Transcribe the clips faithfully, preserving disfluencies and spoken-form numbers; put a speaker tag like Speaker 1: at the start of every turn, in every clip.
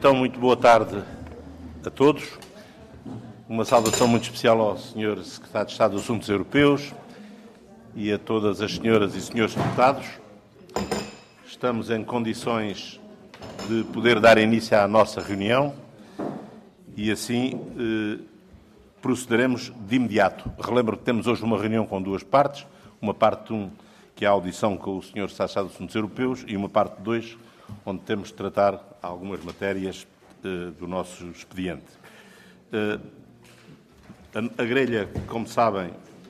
Speaker 1: Então, muito boa tarde a todos. Uma saudação muito especial ao senhor Secretário de Estado dos Assuntos Europeus e a todas as senhoras e senhores deputados. Estamos em condições de poder dar início à nossa reunião e assim eh, procederemos de imediato. Relembro que temos hoje uma reunião com duas partes, uma parte um, que é a audição com o senhor Secretário de Estado dos Assuntos Europeus, e uma parte dois, onde temos de tratar algumas matérias eh, do nosso expediente. Eh, a, a grelha, como sabem,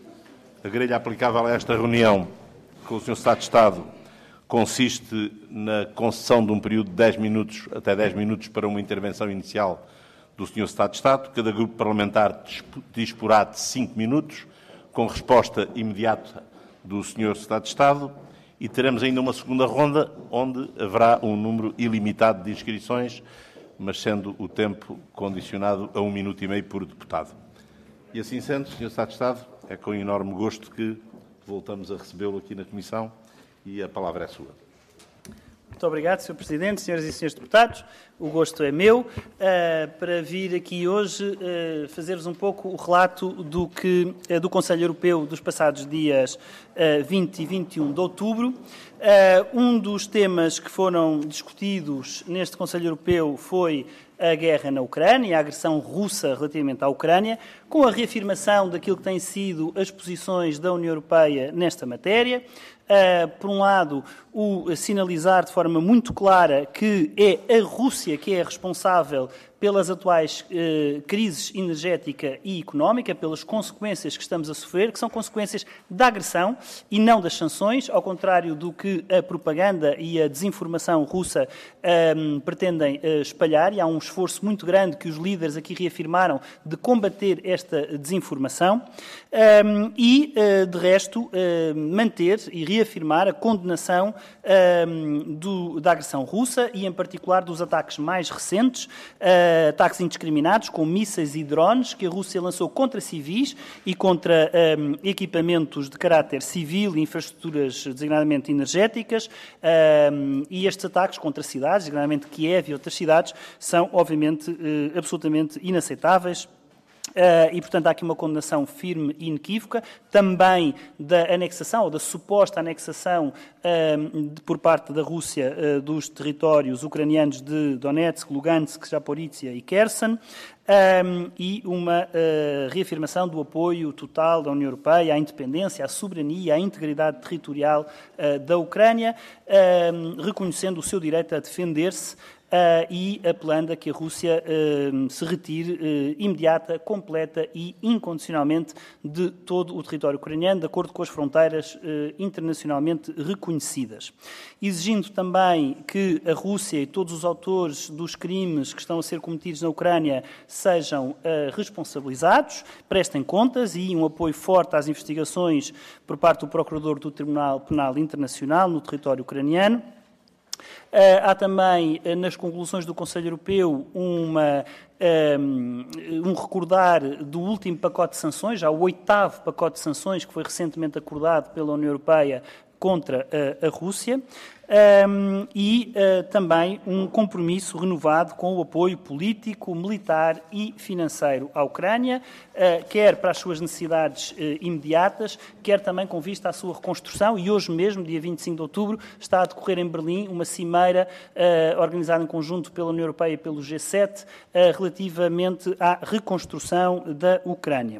Speaker 1: a grelha aplicável a esta reunião com o senhor Secretário de Estado consiste na concessão de um período de dez minutos, até dez minutos, para uma intervenção inicial do senhor Secretário de Estado. Cada grupo parlamentar disporá de cinco minutos, com resposta imediata do senhor Secretário de Estado, e teremos ainda uma segunda ronda, onde haverá um número ilimitado de inscrições, mas sendo o tempo condicionado a um minuto e meio por deputado. E assim sendo, senhor Secretário de Estado, é com enorme gosto que voltamos a recebê-lo aqui na Comissão e a palavra é sua.
Speaker 2: Muito obrigado, senhor Presidente, senhoras e senhores deputados. O gosto é meu uh, para vir aqui hoje uh, fazer-vos um pouco o relato do, que, uh, do Conselho Europeu dos passados dias uh, vinte e vinte e um de outubro. Uh, um dos temas que foram discutidos neste Conselho Europeu foi a guerra na Ucrânia, a agressão russa relativamente à Ucrânia, com a reafirmação daquilo que têm sido as posições da União Europeia nesta matéria. Uh, por um lado, o sinalizar de forma muito clara que é a Rússia que é responsável pelas atuais eh, crises energética e económica, pelas consequências que estamos a sofrer, que são consequências da agressão e não das sanções, ao contrário do que a propaganda e a desinformação russa eh, pretendem eh, espalhar, e há um esforço muito grande que os líderes aqui reafirmaram de combater esta desinformação eh, e, eh, de resto, eh, manter e reafirmar a condenação eh, do, da agressão russa e, em particular, dos ataques mais recentes, eh, ataques indiscriminados com mísseis e drones que a Rússia lançou contra civis e contra um, equipamentos de caráter civil e infraestruturas designadamente energéticas, um, e estes ataques contra cidades, designadamente Kiev e outras cidades, são obviamente uh, absolutamente inaceitáveis. Uh, e, portanto, há aqui uma condenação firme e inequívoca, também da anexação, ou da suposta anexação uh, de, por parte da Rússia uh, dos territórios ucranianos de Donetsk, Lugansk, Zaporizhia e Kherson, um, e uma uh, reafirmação do apoio total da União Europeia à independência, à soberania, à integridade territorial uh, da Ucrânia, uh, reconhecendo o seu direito a defender-se Uh, e apelando a que a Rússia uh, se retire uh, imediata, completa e incondicionalmente de todo o território ucraniano, de acordo com as fronteiras uh, internacionalmente reconhecidas. Exigindo também que a Rússia e todos os autores dos crimes que estão a ser cometidos na Ucrânia sejam uh, responsabilizados, prestem contas, e um apoio forte às investigações por parte do Procurador do Tribunal Penal Internacional no território ucraniano. Uh, há também, uh, nas conclusões do Conselho Europeu, uma, um, um recordar do último pacote de sanções, já o oitavo pacote de sanções que foi recentemente acordado pela União Europeia contra uh, a Rússia, um, e uh, também um compromisso renovado com o apoio político, militar e financeiro à Ucrânia, uh, quer para as suas necessidades uh, imediatas, quer também com vista à sua reconstrução. E hoje mesmo, dia vinte e cinco de outubro, está a decorrer em Berlim uma cimeira uh, organizada em conjunto pela União Europeia e pelo G sete uh, relativamente à reconstrução da Ucrânia.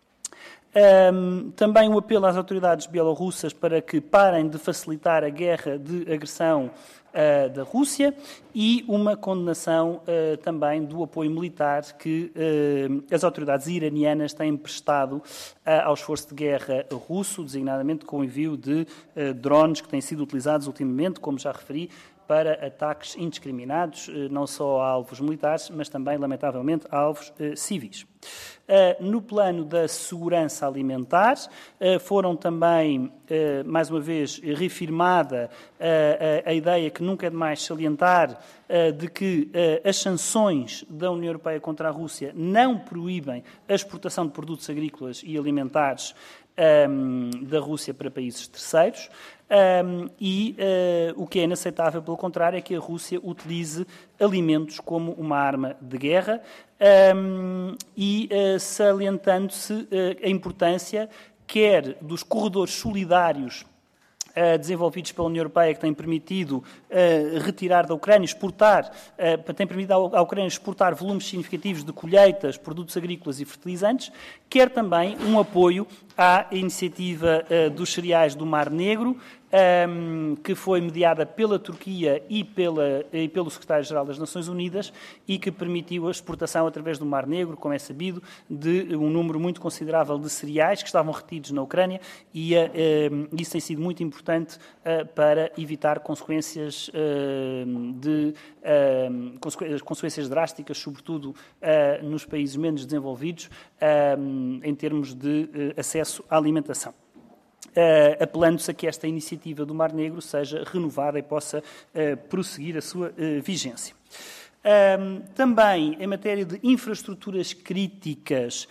Speaker 2: Um, também um apelo às autoridades bielorrussas para que parem de facilitar a guerra de agressão uh, da Rússia, e uma condenação uh, também do apoio militar que uh, as autoridades iranianas têm prestado uh, ao esforço de guerra russo, designadamente com o envio de uh, drones que têm sido utilizados ultimamente, como já referi, para ataques indiscriminados, não só a alvos militares, mas também, lamentavelmente, a alvos eh, civis. Uh, no plano da segurança alimentar, uh, foram também, uh, mais uma vez, reafirmada uh, a, a ideia que nunca é demais salientar uh, de que uh, as sanções da União Europeia contra a Rússia não proíbem a exportação de produtos agrícolas e alimentares um, da Rússia para países terceiros. Um, e uh, o que é inaceitável, pelo contrário, é que a Rússia utilize alimentos como uma arma de guerra, um, e uh, salientando-se uh, a importância quer dos corredores solidários Uh, desenvolvidos pela União Europeia, que têm permitido uh, retirar da Ucrânia, exportar, uh, tem permitido à Ucrânia exportar volumes significativos de colheitas, produtos agrícolas e fertilizantes, quer também um apoio à iniciativa uh, dos cereais do Mar Negro, um, que foi mediada pela Turquia e, pela, e pelo Secretário-Geral das Nações Unidas e que permitiu a exportação através do Mar Negro, como é sabido, de um número muito considerável de cereais que estavam retidos na Ucrânia e uh, um, isso tem sido muito importante uh, para evitar consequências uh, de uh, consequ consequências drásticas, sobretudo uh, nos países menos desenvolvidos, uh, em termos de uh, acesso à alimentação. Uh, apelando-se a que esta iniciativa do Mar Negro seja renovada e possa uh, prosseguir a sua uh, vigência. Um, também, em matéria de infraestruturas críticas,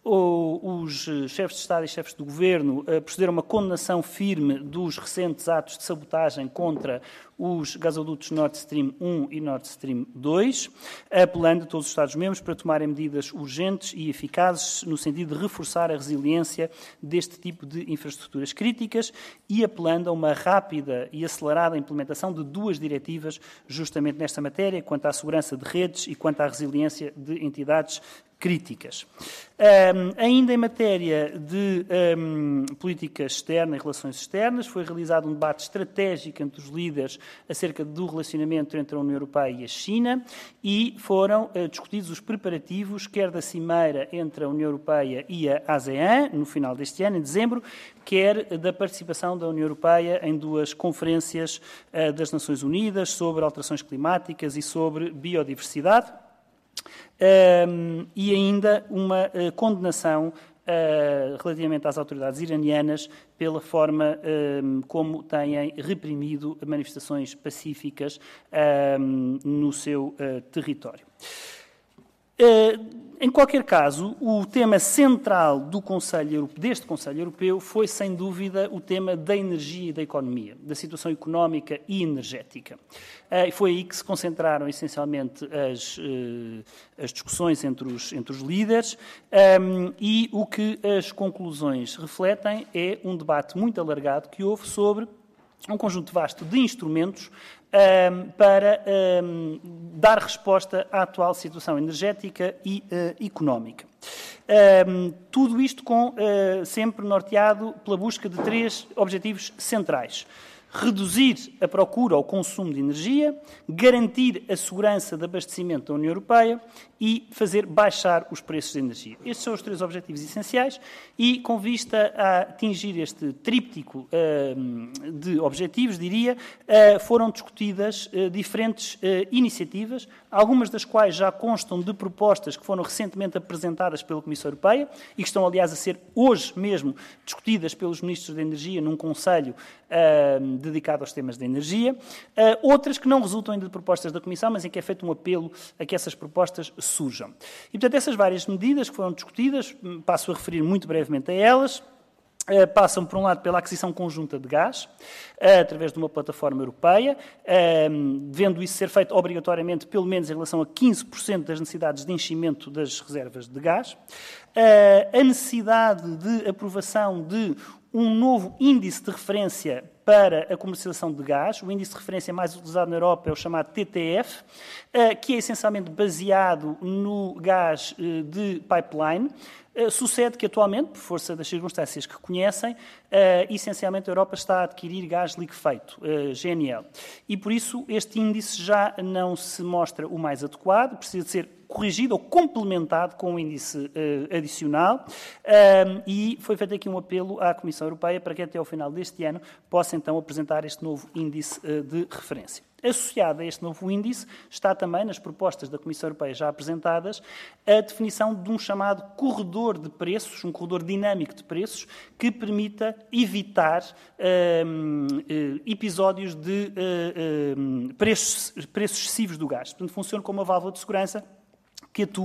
Speaker 2: os chefes de Estado e chefes de Governo procederam a uma condenação firme dos recentes atos de sabotagem contra os gasodutos Nord Stream um e Nord Stream dois, apelando a todos os Estados-membros para tomarem medidas urgentes e eficazes no sentido de reforçar a resiliência deste tipo de infraestruturas críticas e apelando a uma rápida e acelerada implementação de duas diretivas justamente nesta matéria, quanto à segurança de redes e quanto à resiliência de entidades críticas. Um, ainda em matéria de um, política externa e relações externas, foi realizado um debate estratégico entre os líderes acerca do relacionamento entre a União Europeia e a China e foram uh, discutidos os preparativos, quer da cimeira entre a União Europeia e a ASEAN, no final deste ano, em dezembro, quer da participação da União Europeia em duas conferências uh, das Nações Unidas sobre alterações climáticas e sobre biodiversidade. Um, e ainda uma uh, condenação uh, relativamente às autoridades iranianas pela forma um, como têm reprimido manifestações pacíficas um, no seu uh, território. Uh, em qualquer caso, o tema central do Conselho, deste Conselho Europeu foi, sem dúvida, o tema da energia e da economia, da situação económica e energética. Uh, foi aí que se concentraram, essencialmente, as, uh, as discussões entre os, entre os líderes um, e o que as conclusões refletem é um debate muito alargado que houve sobre um conjunto vasto de instrumentos um, para um, dar resposta à atual situação energética e uh, económica. Um, tudo isto com, uh, sempre norteado pela busca de três objetivos centrais. Reduzir a procura ou consumo de energia, garantir a segurança de abastecimento da União Europeia e fazer baixar os preços de energia. Estes são os três objetivos essenciais e, com vista a atingir este tríptico uh, de objetivos, diria, uh, foram discutidas uh, diferentes uh, iniciativas, algumas das quais já constam de propostas que foram recentemente apresentadas pela Comissão Europeia e que estão, aliás, a ser hoje mesmo discutidas pelos Ministros da Energia num Conselho uh, dedicado aos temas da energia. Uh, outras que não resultam ainda de propostas da Comissão, mas em que é feito um apelo a que essas propostas surjam. E, portanto, essas várias medidas que foram discutidas, passo a referir muito brevemente a elas, Uh, passam, por um lado, pela aquisição conjunta de gás, uh, através de uma plataforma europeia, uh, devendo isso ser feito obrigatoriamente, pelo menos em relação a quinze por cento das necessidades de enchimento das reservas de gás, uh, a necessidade de aprovação de um novo índice de referência para a comercialização de gás. O índice de referência mais utilizado na Europa é o chamado T T F, uh, que é essencialmente baseado no gás uh, de pipeline. Uh, sucede que atualmente, por força das circunstâncias que conhecem, uh, essencialmente a Europa está a adquirir gás liquefeito, uh, G N L. E por isso este índice já não se mostra o mais adequado, precisa de ser corrigido ou complementado com um índice uh, adicional uh, e foi feito aqui um apelo à Comissão Europeia para que até ao final deste ano possa então apresentar este novo índice uh, de referência. Associado a este novo índice está também, nas propostas da Comissão Europeia já apresentadas, a definição de um chamado corredor de preços, um corredor dinâmico de preços, que permita evitar um, episódios de um, preços, preços excessivos do gás. Portanto, funciona como uma válvula de segurança que atua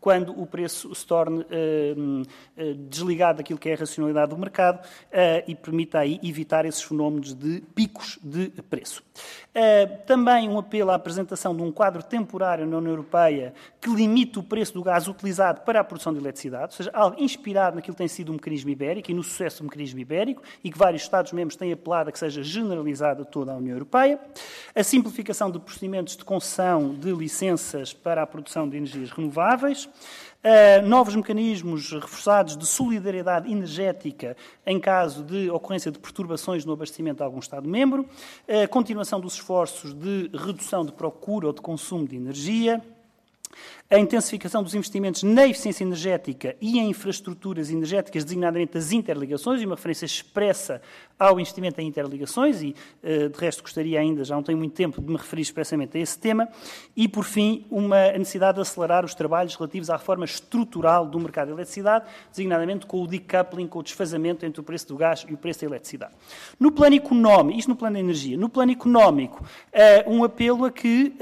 Speaker 2: quando o preço se torne eh, eh, desligado daquilo que é a racionalidade do mercado eh, e permita aí evitar esses fenómenos de picos de preço. Uh, também um apelo à apresentação de um quadro temporário na União Europeia que limite o preço do gás utilizado para a produção de eletricidade, ou seja, algo inspirado naquilo que tem sido o mecanismo ibérico e no sucesso do mecanismo ibérico e que vários Estados-membros têm apelado a que seja generalizado a toda a União Europeia. A simplificação de procedimentos de concessão de licenças para a produção de energias renováveis. Uh, novos mecanismos reforçados de solidariedade energética em caso de ocorrência de perturbações no abastecimento de algum Estado-membro, uh, continuação dos esforços de redução de procura ou de consumo de energia, a intensificação dos investimentos na eficiência energética e em infraestruturas energéticas, designadamente as interligações, e uma referência expressa ao investimento em interligações, e de resto gostaria ainda, já não tenho muito tempo, de me referir expressamente a esse tema, e por fim, uma necessidade de acelerar os trabalhos relativos à reforma estrutural do mercado de eletricidade, designadamente com o decoupling, com o desfazamento entre o preço do gás e o preço da eletricidade. No plano económico, isto no plano da energia, no plano económico, um apelo a que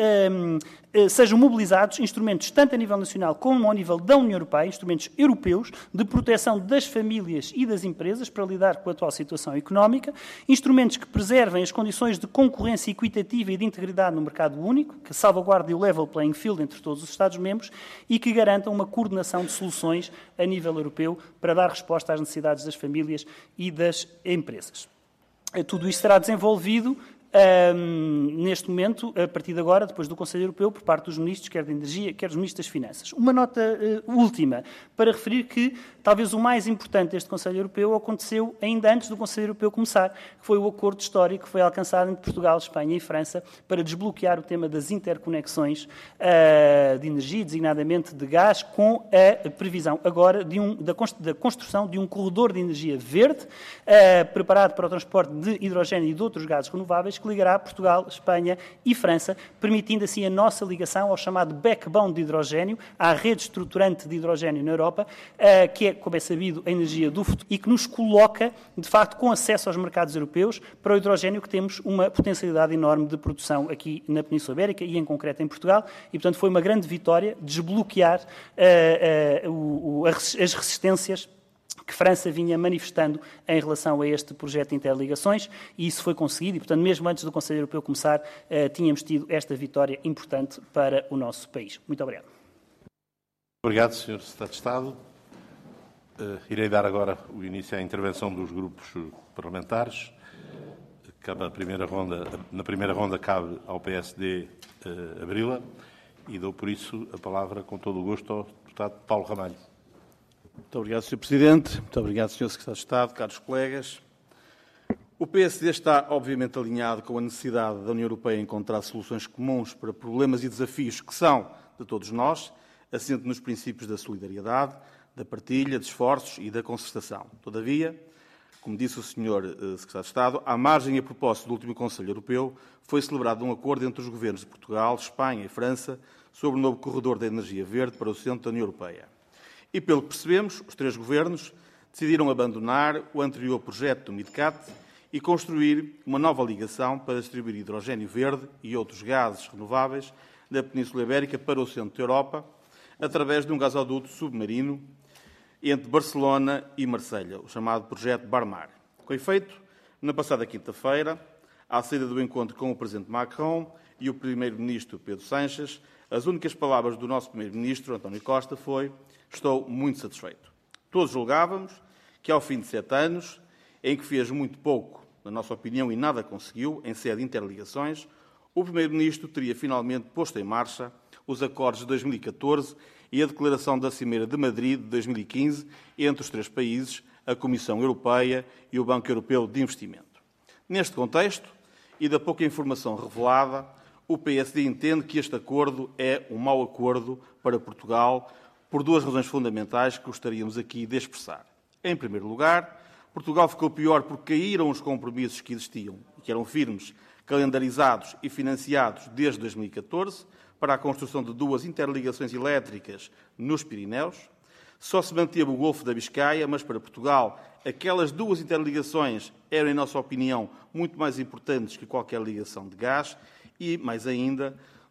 Speaker 2: sejam mobilizados instrumentos tanto a nível nacional como ao nível da União Europeia, instrumentos europeus de proteção das famílias e das empresas para lidar com a atual situação económica, instrumentos que preservem as condições de concorrência equitativa e de integridade no mercado único, que salvaguardem o level playing field entre todos os Estados-membros e que garantam uma coordenação de soluções a nível europeu para dar resposta às necessidades das famílias e das empresas. Tudo isto será desenvolvido Um, neste momento, a partir de agora, depois do Conselho Europeu, por parte dos ministros, quer da Energia, quer dos ministros das Finanças. Uma nota uh, última, para referir que talvez o mais importante deste Conselho Europeu aconteceu ainda antes do Conselho Europeu começar, que foi o acordo histórico que foi alcançado entre Portugal, Espanha e França para desbloquear o tema das interconexões uh, de energia, designadamente de gás, com a previsão agora de um, da, const, da construção de um corredor de energia verde, uh, preparado para o transporte de hidrogênio e de outros gases renováveis, que ligará Portugal, Espanha e França, permitindo assim a nossa ligação ao chamado backbone de hidrogênio, à rede estruturante de hidrogênio na Europa, que é, como é sabido, a energia do futuro e que nos coloca, de facto, com acesso aos mercados europeus para o hidrogênio, que temos uma potencialidade enorme de produção aqui na Península Ibérica e, em concreto, em Portugal. E, portanto, foi uma grande vitória desbloquear uh, uh, o, o, as resistências que França vinha manifestando em relação a este projeto de interligações, e isso foi conseguido, e, portanto, mesmo antes do Conselho Europeu começar, eh, tínhamos tido esta vitória importante para o nosso país. Muito obrigado.
Speaker 1: Obrigado, senhor Secretário de Estado. Uh, irei dar agora o início à intervenção dos grupos parlamentares. Cabe a primeira ronda, na primeira ronda cabe ao P S D uh, abri-la, e dou, por isso, a palavra, com todo o gosto, ao deputado Paulo Ramalho.
Speaker 3: Muito obrigado, senhor Presidente. Muito obrigado, senhor Secretário de Estado, caros colegas. O P S D está, obviamente, alinhado com a necessidade da União Europeia encontrar soluções comuns para problemas e desafios que são de todos nós, assente nos princípios da solidariedade, da partilha de esforços e da concertação. Todavia, como disse o senhor Secretário de Estado, à margem e a propósito do último Conselho Europeu, foi celebrado um acordo entre os governos de Portugal, Espanha e França sobre o novo corredor da energia verde para o centro da União Europeia. E, pelo que percebemos, os três governos decidiram abandonar o anterior projeto do MidCat e construir uma nova ligação para distribuir hidrogênio verde e outros gases renováveis da Península Ibérica para o centro da Europa, através de um gasoduto submarino entre Barcelona e Marselha, o chamado projeto Barmar. Com efeito, na passada quinta-feira, à saída do encontro com o Presidente Macron e o Primeiro-Ministro Pedro Sánchez, as únicas palavras do nosso Primeiro-Ministro, António Costa, foi: estou muito satisfeito. Todos julgávamos que, ao fim de sete anos, em que fez muito pouco, na nossa opinião, e nada conseguiu, em sede de interligações, o Primeiro-Ministro teria finalmente posto em marcha os acordos de dois mil e catorze e a Declaração da Cimeira de Madrid de dois mil e quinze entre os três países, a Comissão Europeia e o Banco Europeu de Investimento. Neste contexto, e da pouca informação revelada, o P S D entende que este acordo é um mau acordo para Portugal, por duas razões fundamentais que gostaríamos aqui de expressar. Em primeiro lugar, Portugal ficou pior porque caíram os compromissos que existiam e que eram firmes, calendarizados e financiados desde dois mil e catorze para a construção de duas interligações elétricas nos Pirineus. Só se manteve o Golfo da Biscaia, mas para Portugal aquelas duas interligações eram, em nossa opinião, muito mais importantes que qualquer ligação de gás e, mais ainda,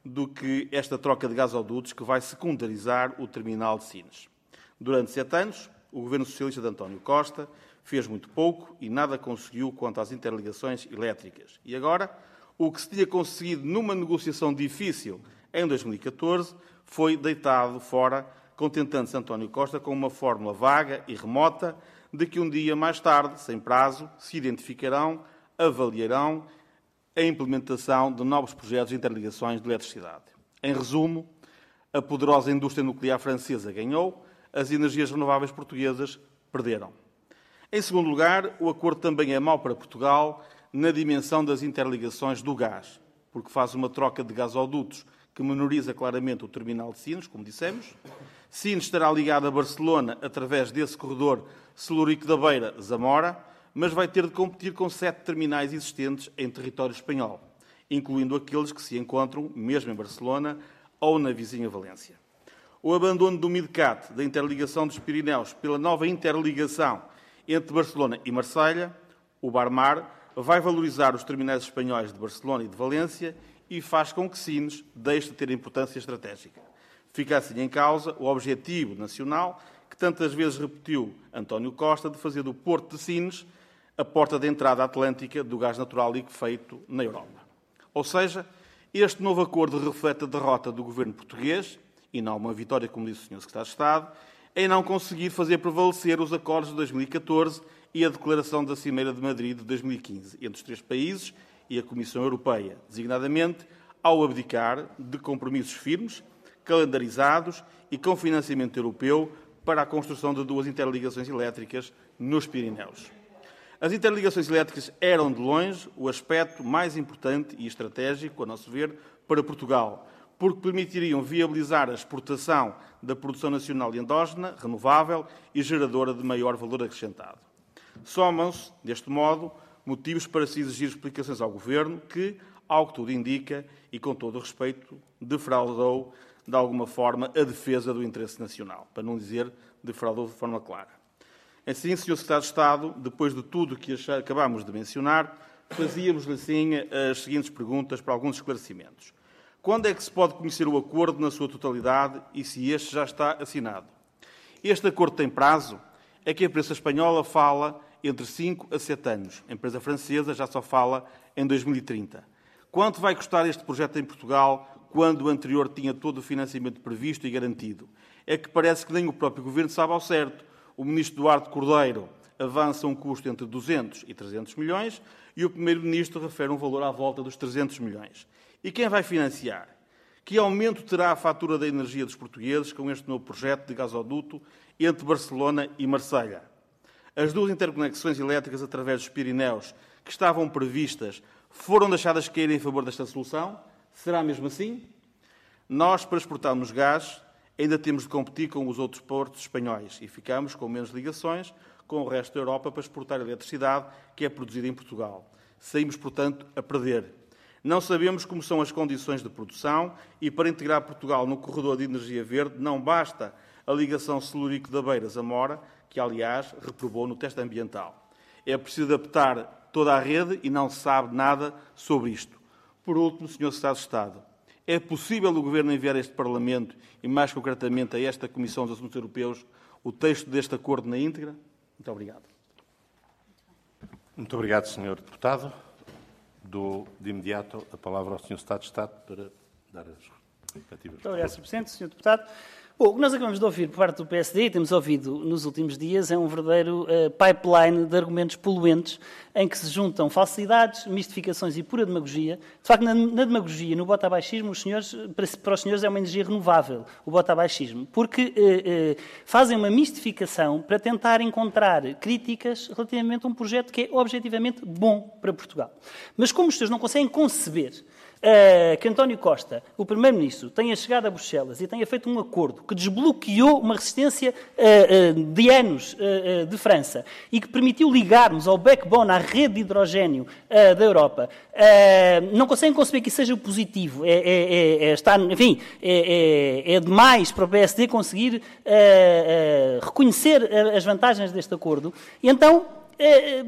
Speaker 3: do que esta troca de gasodutos que vai secundarizar o terminal de Sines. Durante sete anos, o governo socialista de António Costa fez muito pouco e nada conseguiu quanto às interligações elétricas. E agora, o que se tinha conseguido numa negociação difícil em dois mil e catorze foi deitado fora, contentando-se António Costa com uma fórmula vaga e remota de que um dia mais tarde, sem prazo, se identificarão, avaliarão a implementação de novos projetos de interligações de eletricidade. Em resumo, a poderosa indústria nuclear francesa ganhou, as energias renováveis portuguesas perderam. Em segundo lugar, o acordo também é mau para Portugal na dimensão das interligações do gás, porque faz uma troca de gasodutos que menoriza claramente o terminal de Sines, como dissemos. Sines estará ligado a Barcelona através desse corredor Celurico da Beira-Zamora, mas vai ter de competir com sete terminais existentes em território espanhol, incluindo aqueles que se encontram mesmo em Barcelona ou na vizinha Valência. O abandono do MidCat, da interligação dos Pirineus, pela nova interligação entre Barcelona e Marselha, o Barmar, vai valorizar os terminais espanhóis de Barcelona e de Valência e faz com que Sines deixe de ter importância estratégica. Fica assim em causa o objetivo nacional que tantas vezes repetiu António Costa de fazer do Porto de Sines a porta de entrada atlântica do gás natural liquefeito na Europa. Ou seja, este novo acordo reflete a derrota do governo português, e não uma vitória, como disse o senhor Secretário de Estado, em não conseguir fazer prevalecer os acordos de dois mil e catorze e a Declaração da Cimeira de Madrid de dois mil e quinze, entre os três países e a Comissão Europeia, designadamente ao abdicar de compromissos firmes, calendarizados e com financiamento europeu para a construção de duas interligações elétricas nos Pirineus. As interligações elétricas eram, de longe, o aspecto mais importante e estratégico, a nosso ver, para Portugal, porque permitiriam viabilizar a exportação da produção nacional e endógena, renovável e geradora de maior valor acrescentado. Somam-se, deste modo, motivos para se exigir explicações ao Governo que, ao que tudo indica, e com todo o respeito, defraudou, de alguma forma, a defesa do interesse nacional, para não dizer defraudou de forma clara. Assim, senhor Secretário de Estado, depois de tudo o que acabámos de mencionar, fazíamos-lhe assim as seguintes perguntas para alguns esclarecimentos. Quando é que se pode conhecer o acordo na sua totalidade e se este já está assinado? Este acordo tem prazo? É que a imprensa espanhola fala entre cinco a sete anos. A empresa francesa já só fala em dois mil e trinta. Quanto vai custar este projeto em Portugal quando o anterior tinha todo o financiamento previsto e garantido? É que parece que nem o próprio Governo sabe ao certo. O Ministro Duarte Cordeiro avança um custo entre duzentos e trezentos milhões e o Primeiro-Ministro refere um valor à volta dos trezentos milhões. E quem vai financiar? Que aumento terá a fatura da energia dos portugueses com este novo projeto de gasoduto entre Barcelona e Marselha? As duas interconexões elétricas através dos Pirineus que estavam previstas foram deixadas cair em favor desta solução? Será mesmo assim? Nós, para exportarmos gás, ainda temos de competir com os outros portos espanhóis e ficamos com menos ligações com o resto da Europa para exportar a eletricidade que é produzida em Portugal. Saímos, portanto, a perder. Não sabemos como são as condições de produção e, para integrar Portugal no corredor de energia verde, não basta a ligação Celurico da Beira-Zamora, que, aliás, reprovou no teste ambiental. É preciso adaptar toda a rede e não se sabe nada sobre isto. Por último, senhor Secretário de Estado, é possível o Governo enviar a este Parlamento e, mais concretamente, a esta Comissão dos Assuntos Europeus o texto deste acordo na íntegra? Muito obrigado.
Speaker 1: Muito obrigado, senhor Deputado. Dou de imediato a palavra ao senhor Secretário de Estado para dar as respectivas.
Speaker 2: Muito obrigado, senhor Presidente, senhor Deputado. Bom, o que nós acabamos de ouvir por parte do P S D e temos ouvido nos últimos dias é um verdadeiro uh, pipeline de argumentos poluentes em que se juntam falsidades, mistificações e pura demagogia. De facto, na, na demagogia, no botabaixismo, os senhores, para, para os senhores é uma energia renovável, o botabaixismo, porque uh, uh, fazem uma mistificação para tentar encontrar críticas relativamente a um projeto que é objetivamente bom para Portugal. Mas como os senhores não conseguem conceber Uh, que António Costa, o Primeiro-Ministro, tenha chegado a Bruxelas e tenha feito um acordo que desbloqueou uma resistência uh, uh, de anos uh, uh, de França e que permitiu ligarmos ao backbone, à rede de hidrogénio uh, da Europa, uh, não conseguem conceber que isso seja positivo. É, é, é, está, enfim, é, é, é demais para o P S D conseguir uh, uh, reconhecer as vantagens deste acordo. E então Eh,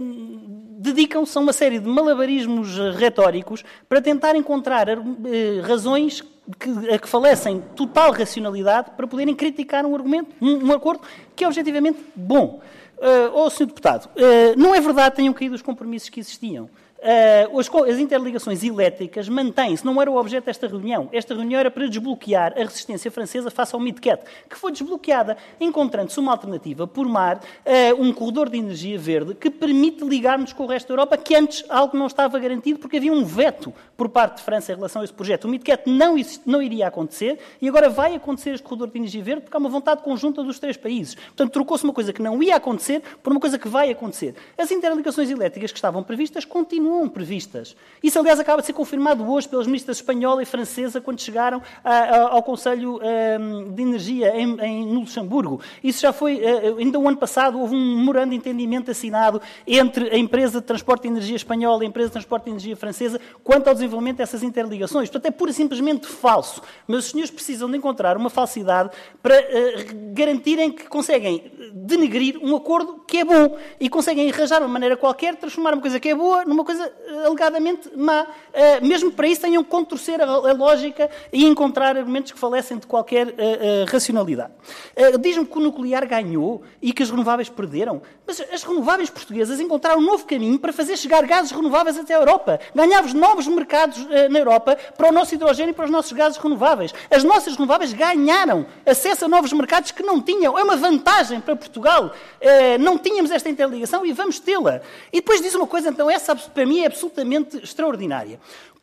Speaker 2: dedicam-se a uma série de malabarismos retóricos para tentar encontrar eh, razões que, a que falecem total racionalidade para poderem criticar um argumento, um, um acordo que é objetivamente bom. Uh, oh, senhor Deputado, uh, não é verdade que tenham caído os compromissos que existiam. Uh, as, as interligações elétricas mantêm-se, não era o objeto desta reunião. Esta reunião era para desbloquear a resistência francesa face ao MidCat, que foi desbloqueada, encontrando-se uma alternativa por mar, uh, um corredor de energia verde que permite ligar-nos com o resto da Europa, que antes algo não estava garantido, porque havia um veto por parte de França em relação a esse projeto. O MidCat não, não iria acontecer, e agora vai acontecer este corredor de energia verde, porque há uma vontade conjunta dos três países. Portanto, trocou-se uma coisa que não ia acontecer por uma coisa que vai acontecer. As interligações elétricas que estavam previstas continuam previstas. Isso, aliás, acaba de ser confirmado hoje pelas ministras espanhola e francesa quando chegaram a, a, ao Conselho um, de Energia em, em, no Luxemburgo. Isso já foi, uh, ainda o ano passado, houve um memorando de entendimento assinado entre a empresa de transporte de energia espanhola e a empresa de transporte de energia francesa quanto ao desenvolvimento dessas interligações. Portanto, é pura e simplesmente falso. Mas os senhores precisam de encontrar uma falsidade para uh, garantirem que conseguem denegrir um acordo que é bom e conseguem arranjar uma maneira qualquer de transformar uma coisa que é boa numa coisa alegadamente má. Uh, mesmo para isso tenham que contorcer a, a lógica e encontrar argumentos que falecem de qualquer uh, uh, racionalidade. Uh, Diz-me que o nuclear ganhou e que as renováveis perderam, mas as renováveis portuguesas encontraram um novo caminho para fazer chegar gases renováveis até a Europa. Ganhámos novos mercados uh, na Europa para o nosso hidrogênio e para os nossos gases renováveis. As nossas renováveis ganharam acesso a novos mercados que não tinham. É uma vantagem para Portugal. Uh, não tínhamos esta interligação e vamos tê-la. E depois diz uma coisa, então, essa para mim é absolutamente extraordinária.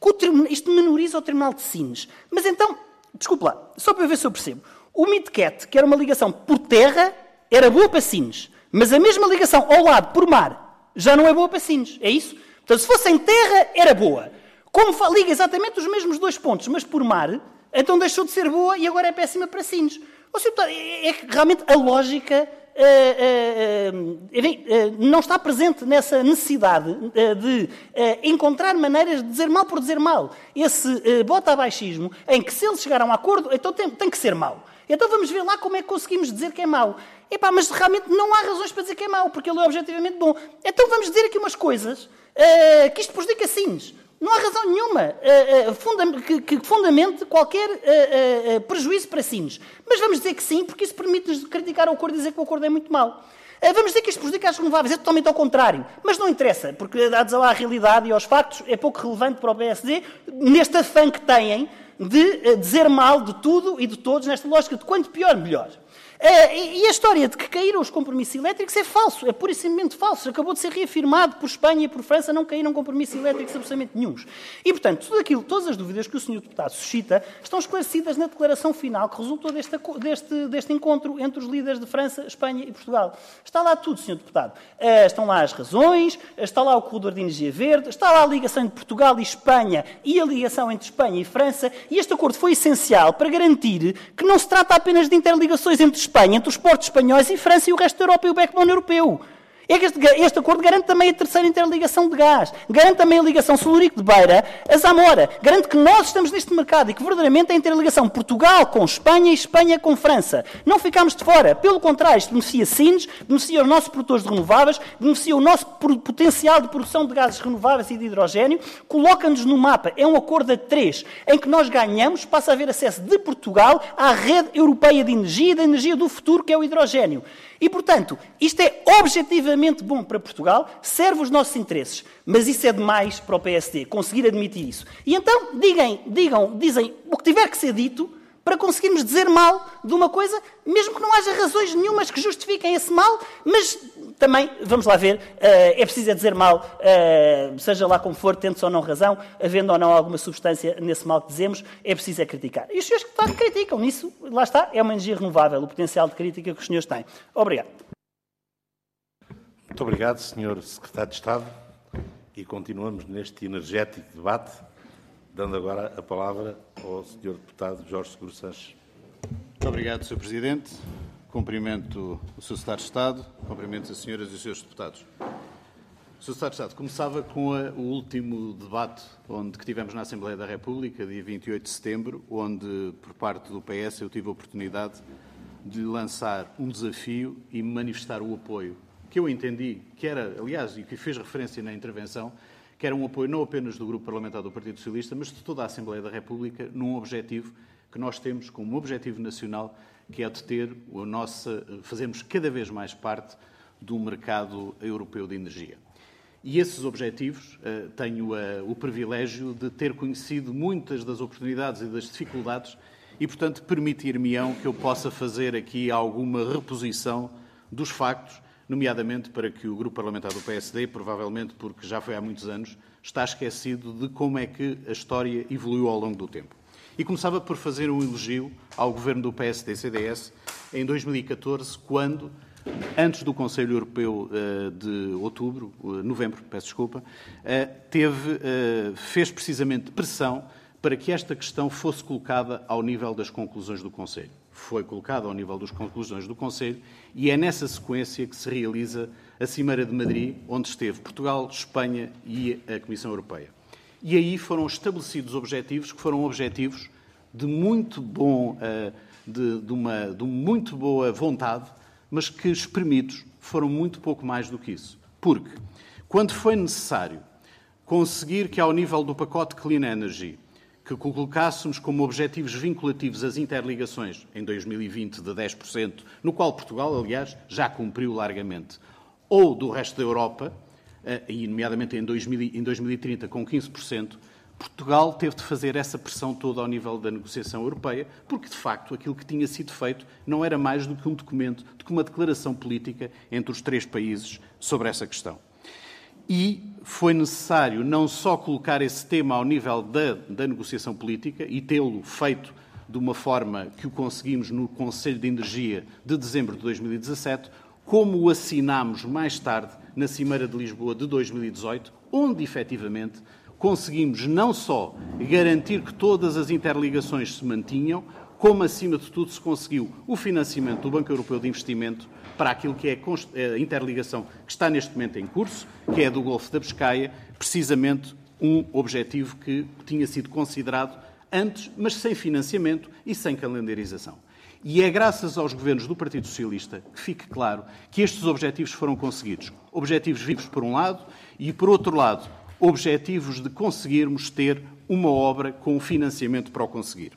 Speaker 2: Isto menoriza o Terminal de Sines. Mas então, desculpe lá, só para ver se eu percebo. O MidCat, que era uma ligação por terra, era boa para Sines. Mas a mesma ligação ao lado, por mar, já não é boa para Sines. É isso? Portanto, se fosse em terra, era boa. Como liga exatamente os mesmos dois pontos, mas por mar, então deixou de ser boa e agora é péssima para Sines. Ou seja, é que realmente a lógica Uh, uh, uh, enfim, uh, não está presente nessa necessidade uh, de uh, encontrar maneiras de dizer mal por dizer mal. Esse uh, bota-abaixismo em que se eles chegaram a um acordo, então tem, tem que ser mau. Então vamos ver lá como é que conseguimos dizer que é mau. Epá, mas realmente não há razões para dizer que é mau, porque ele é objetivamente bom. Então vamos dizer aqui umas coisas uh, que isto prejudica Sines. Não há razão nenhuma uh, uh, funda que, que fundamente qualquer uh, uh, prejuízo para Sines. Mas vamos dizer que sim, porque isso permite-nos criticar o acordo e dizer que o acordo é muito mau. Uh, vamos dizer que isto prejudica as renováveis. É totalmente ao contrário. Mas não interessa, porque dados à realidade e aos factos, é pouco relevante para o P S D, neste afã que têm de uh, dizer mal de tudo e de todos, nesta lógica de quanto pior, melhor. Uh, e, e a história de que caíram os compromissos elétricos é falso, é pura e simplesmente falso. Acabou de ser reafirmado por Espanha e por França, não caíram compromissos elétricos absolutamente nenhuns. E, portanto, tudo aquilo, todas as dúvidas que o senhor Deputado suscita estão esclarecidas na declaração final que resultou deste, deste, deste encontro entre os líderes de França, Espanha e Portugal. Está lá tudo, senhor Deputado. Uh, estão lá as razões, está lá o corredor de energia verde, está lá a ligação entre Portugal e Espanha e a ligação entre Espanha e França, e este acordo foi essencial para garantir que não se trata apenas de interligações entre Espanha, entre os portos espanhóis e França e o resto da Europa e o backbone europeu. É que este, este acordo garante também a terceira interligação de gás, garante também a ligação Solurico de Beira a Zamora, garante que nós estamos neste mercado e que verdadeiramente a interligação Portugal com Espanha e Espanha com França. Não ficamos de fora, pelo contrário, isto beneficia Sines, beneficia os nossos produtores de renováveis, beneficia o nosso potencial de produção de gases renováveis e de hidrogênio, coloca-nos no mapa. É um acordo a três, em que nós ganhamos, passa a haver acesso de Portugal à rede europeia de energia e da energia do futuro, que é o hidrogênio. E, portanto, isto é objetivamente bom para Portugal, serve os nossos interesses, mas isso é demais para o P S D, conseguir admitir isso. E então, digam, digam, dizem o que tiver que ser dito para conseguirmos dizer mal de uma coisa, mesmo que não haja razões nenhumas que justifiquem esse mal, mas também, vamos lá ver, é preciso dizer mal, seja lá como for, tendo ou não razão, havendo ou não alguma substância nesse mal que dizemos, é preciso é criticar. E os senhores que criticam nisso, lá está, é uma energia renovável, o potencial de crítica que os senhores têm. Obrigado.
Speaker 1: Muito obrigado, senhor Secretário de Estado, e continuamos neste energético debate, dando agora a palavra ao senhor Deputado Jorge Seguro Sanches.
Speaker 4: Muito obrigado, senhor Presidente. Cumprimento o senhor Secretário de Estado, cumprimento as senhoras e os senhores deputados. O senhor Secretário de Estado começava com a, o último debate onde, que tivemos na Assembleia da República, dia vinte e oito de setembro, onde, por parte do P S, eu tive a oportunidade de lançar um desafio e manifestar o apoio que eu entendi que era, aliás, e que fez referência na intervenção, que era um apoio não apenas do Grupo Parlamentar do Partido Socialista, mas de toda a Assembleia da República, num objetivo que nós temos como objetivo nacional, que é de ter a nossa, fazermos cada vez mais parte do mercado europeu de energia. E esses objetivos, tenho o privilégio de ter conhecido muitas das oportunidades e das dificuldades e, portanto, permitir-me-ão que eu possa fazer aqui alguma reposição dos factos, nomeadamente para que o Grupo Parlamentar do P S D, provavelmente porque já foi há muitos anos, está esquecido de como é que a história evoluiu ao longo do tempo. E começava por fazer um elogio ao governo do P S D C D S em dois mil e catorze, quando, antes do Conselho Europeu de outubro, novembro, peço desculpa, teve, fez precisamente pressão para que esta questão fosse colocada ao nível das conclusões do Conselho. Foi colocada ao nível das conclusões do Conselho e é nessa sequência que se realiza a Cimeira de Madrid, onde esteve Portugal, Espanha e a Comissão Europeia. E aí foram estabelecidos objetivos que foram objetivos de muito bom, de, de, uma, de muito boa vontade, mas que espremidos foram muito pouco mais do que isso. Porque, quando foi necessário conseguir que, ao nível do pacote Clean Energy, que colocássemos como objetivos vinculativos as interligações em dois mil e vinte de dez por cento, no qual Portugal, aliás, já cumpriu largamente, ou do resto da Europa, e nomeadamente em dois mil e trinta com quinze por cento, Portugal teve de fazer essa pressão toda ao nível da negociação europeia, porque, de facto, aquilo que tinha sido feito não era mais do que um documento, do que uma declaração política entre os três países sobre essa questão. E foi necessário não só colocar esse tema ao nível da, da negociação política e tê-lo feito de uma forma que o conseguimos no Conselho de Energia de dezembro de dois mil e dezassete, como o assinámos mais tarde na Cimeira de Lisboa de dois mil e dezoito, onde, efetivamente, conseguimos não só garantir que todas as interligações se mantinham, como, acima de tudo, se conseguiu o financiamento do Banco Europeu de Investimento para aquilo que é a interligação que está neste momento em curso, que é a do Golfo da Biscaia, precisamente um objetivo que tinha sido considerado antes, mas sem financiamento e sem calendarização. E é graças aos governos do Partido Socialista que fique claro que estes objetivos foram conseguidos. Objetivos vivos, por um lado, e, por outro lado, objetivos de conseguirmos ter uma obra com o financiamento para o conseguir.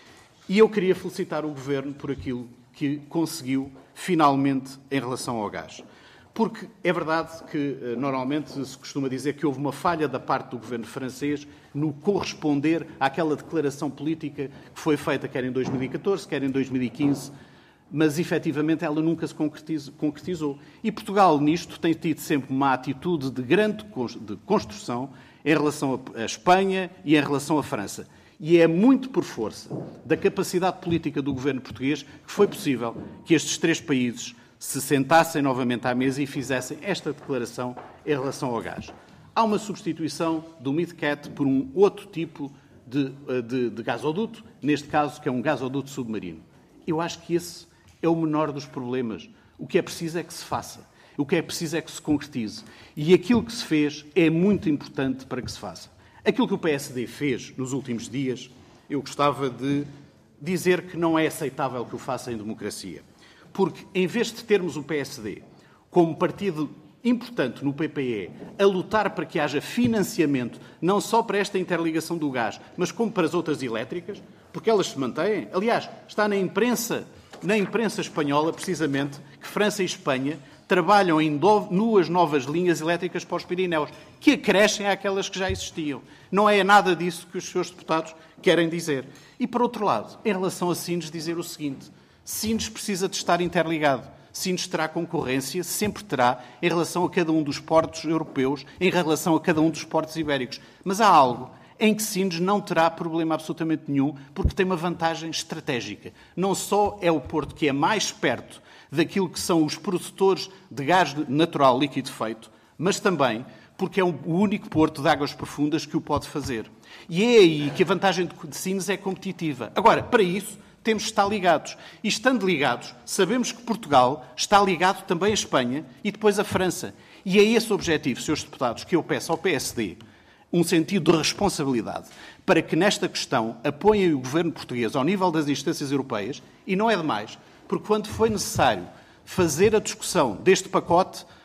Speaker 4: E eu queria felicitar o Governo por aquilo que conseguiu, finalmente, em relação ao gás. Porque é verdade que, normalmente, se costuma dizer que houve uma falha da parte do Governo francês no corresponder àquela declaração política que foi feita quer em dois mil e catorze, quer em dois mil e quinze, mas, efetivamente, ela nunca se concretizou. E Portugal, nisto, tem tido sempre uma atitude de grande construção em relação à Espanha e em relação à França. E é muito por força da capacidade política do governo português que foi possível que estes três países se sentassem novamente à mesa e fizessem esta declaração em relação ao gás. Há uma substituição do MidCat por um outro tipo de, de, de gasoduto, neste caso, que é um gasoduto submarino. Eu acho que esse é o menor dos problemas. O que é preciso é que se faça. O que é preciso é que se concretize. E aquilo que se fez é muito importante para que se faça. Aquilo que o P S D fez nos últimos dias, eu gostava de dizer que não é aceitável que o faça em democracia. Porque, em vez de termos o P S D como partido importante no P P E a lutar para que haja financiamento não só para esta interligação do gás, mas como para as outras elétricas, porque elas se mantêm. Aliás, está na imprensa, na imprensa espanhola, precisamente, que França e Espanha trabalham em duas novas linhas elétricas para os Pirineus, que acrescem àquelas que já existiam. Não é nada disso que os seus deputados querem dizer. E, por outro lado, em relação a Sines, dizer o seguinte: Sines precisa de estar interligado. Sines terá concorrência, sempre terá, em relação a cada um dos portos europeus, em relação a cada um dos portos ibéricos. Mas há algo em que Sines não terá problema absolutamente nenhum, porque tem uma vantagem estratégica. Não só é o porto que é mais perto daquilo que são os produtores de gás natural líquido feito, mas também porque é o único porto de águas profundas que o pode fazer. E é aí que a vantagem de Sines é competitiva. Agora, para isso, temos de estar ligados. E estando ligados, sabemos que Portugal está ligado também à Espanha e depois à França. E é esse o objetivo, senhores deputados, que eu peço ao P S D, um sentido de responsabilidade, para que nesta questão apoiem o governo português ao nível das instâncias europeias, e não é demais, porque quando foi necessário fazer a discussão deste pacote,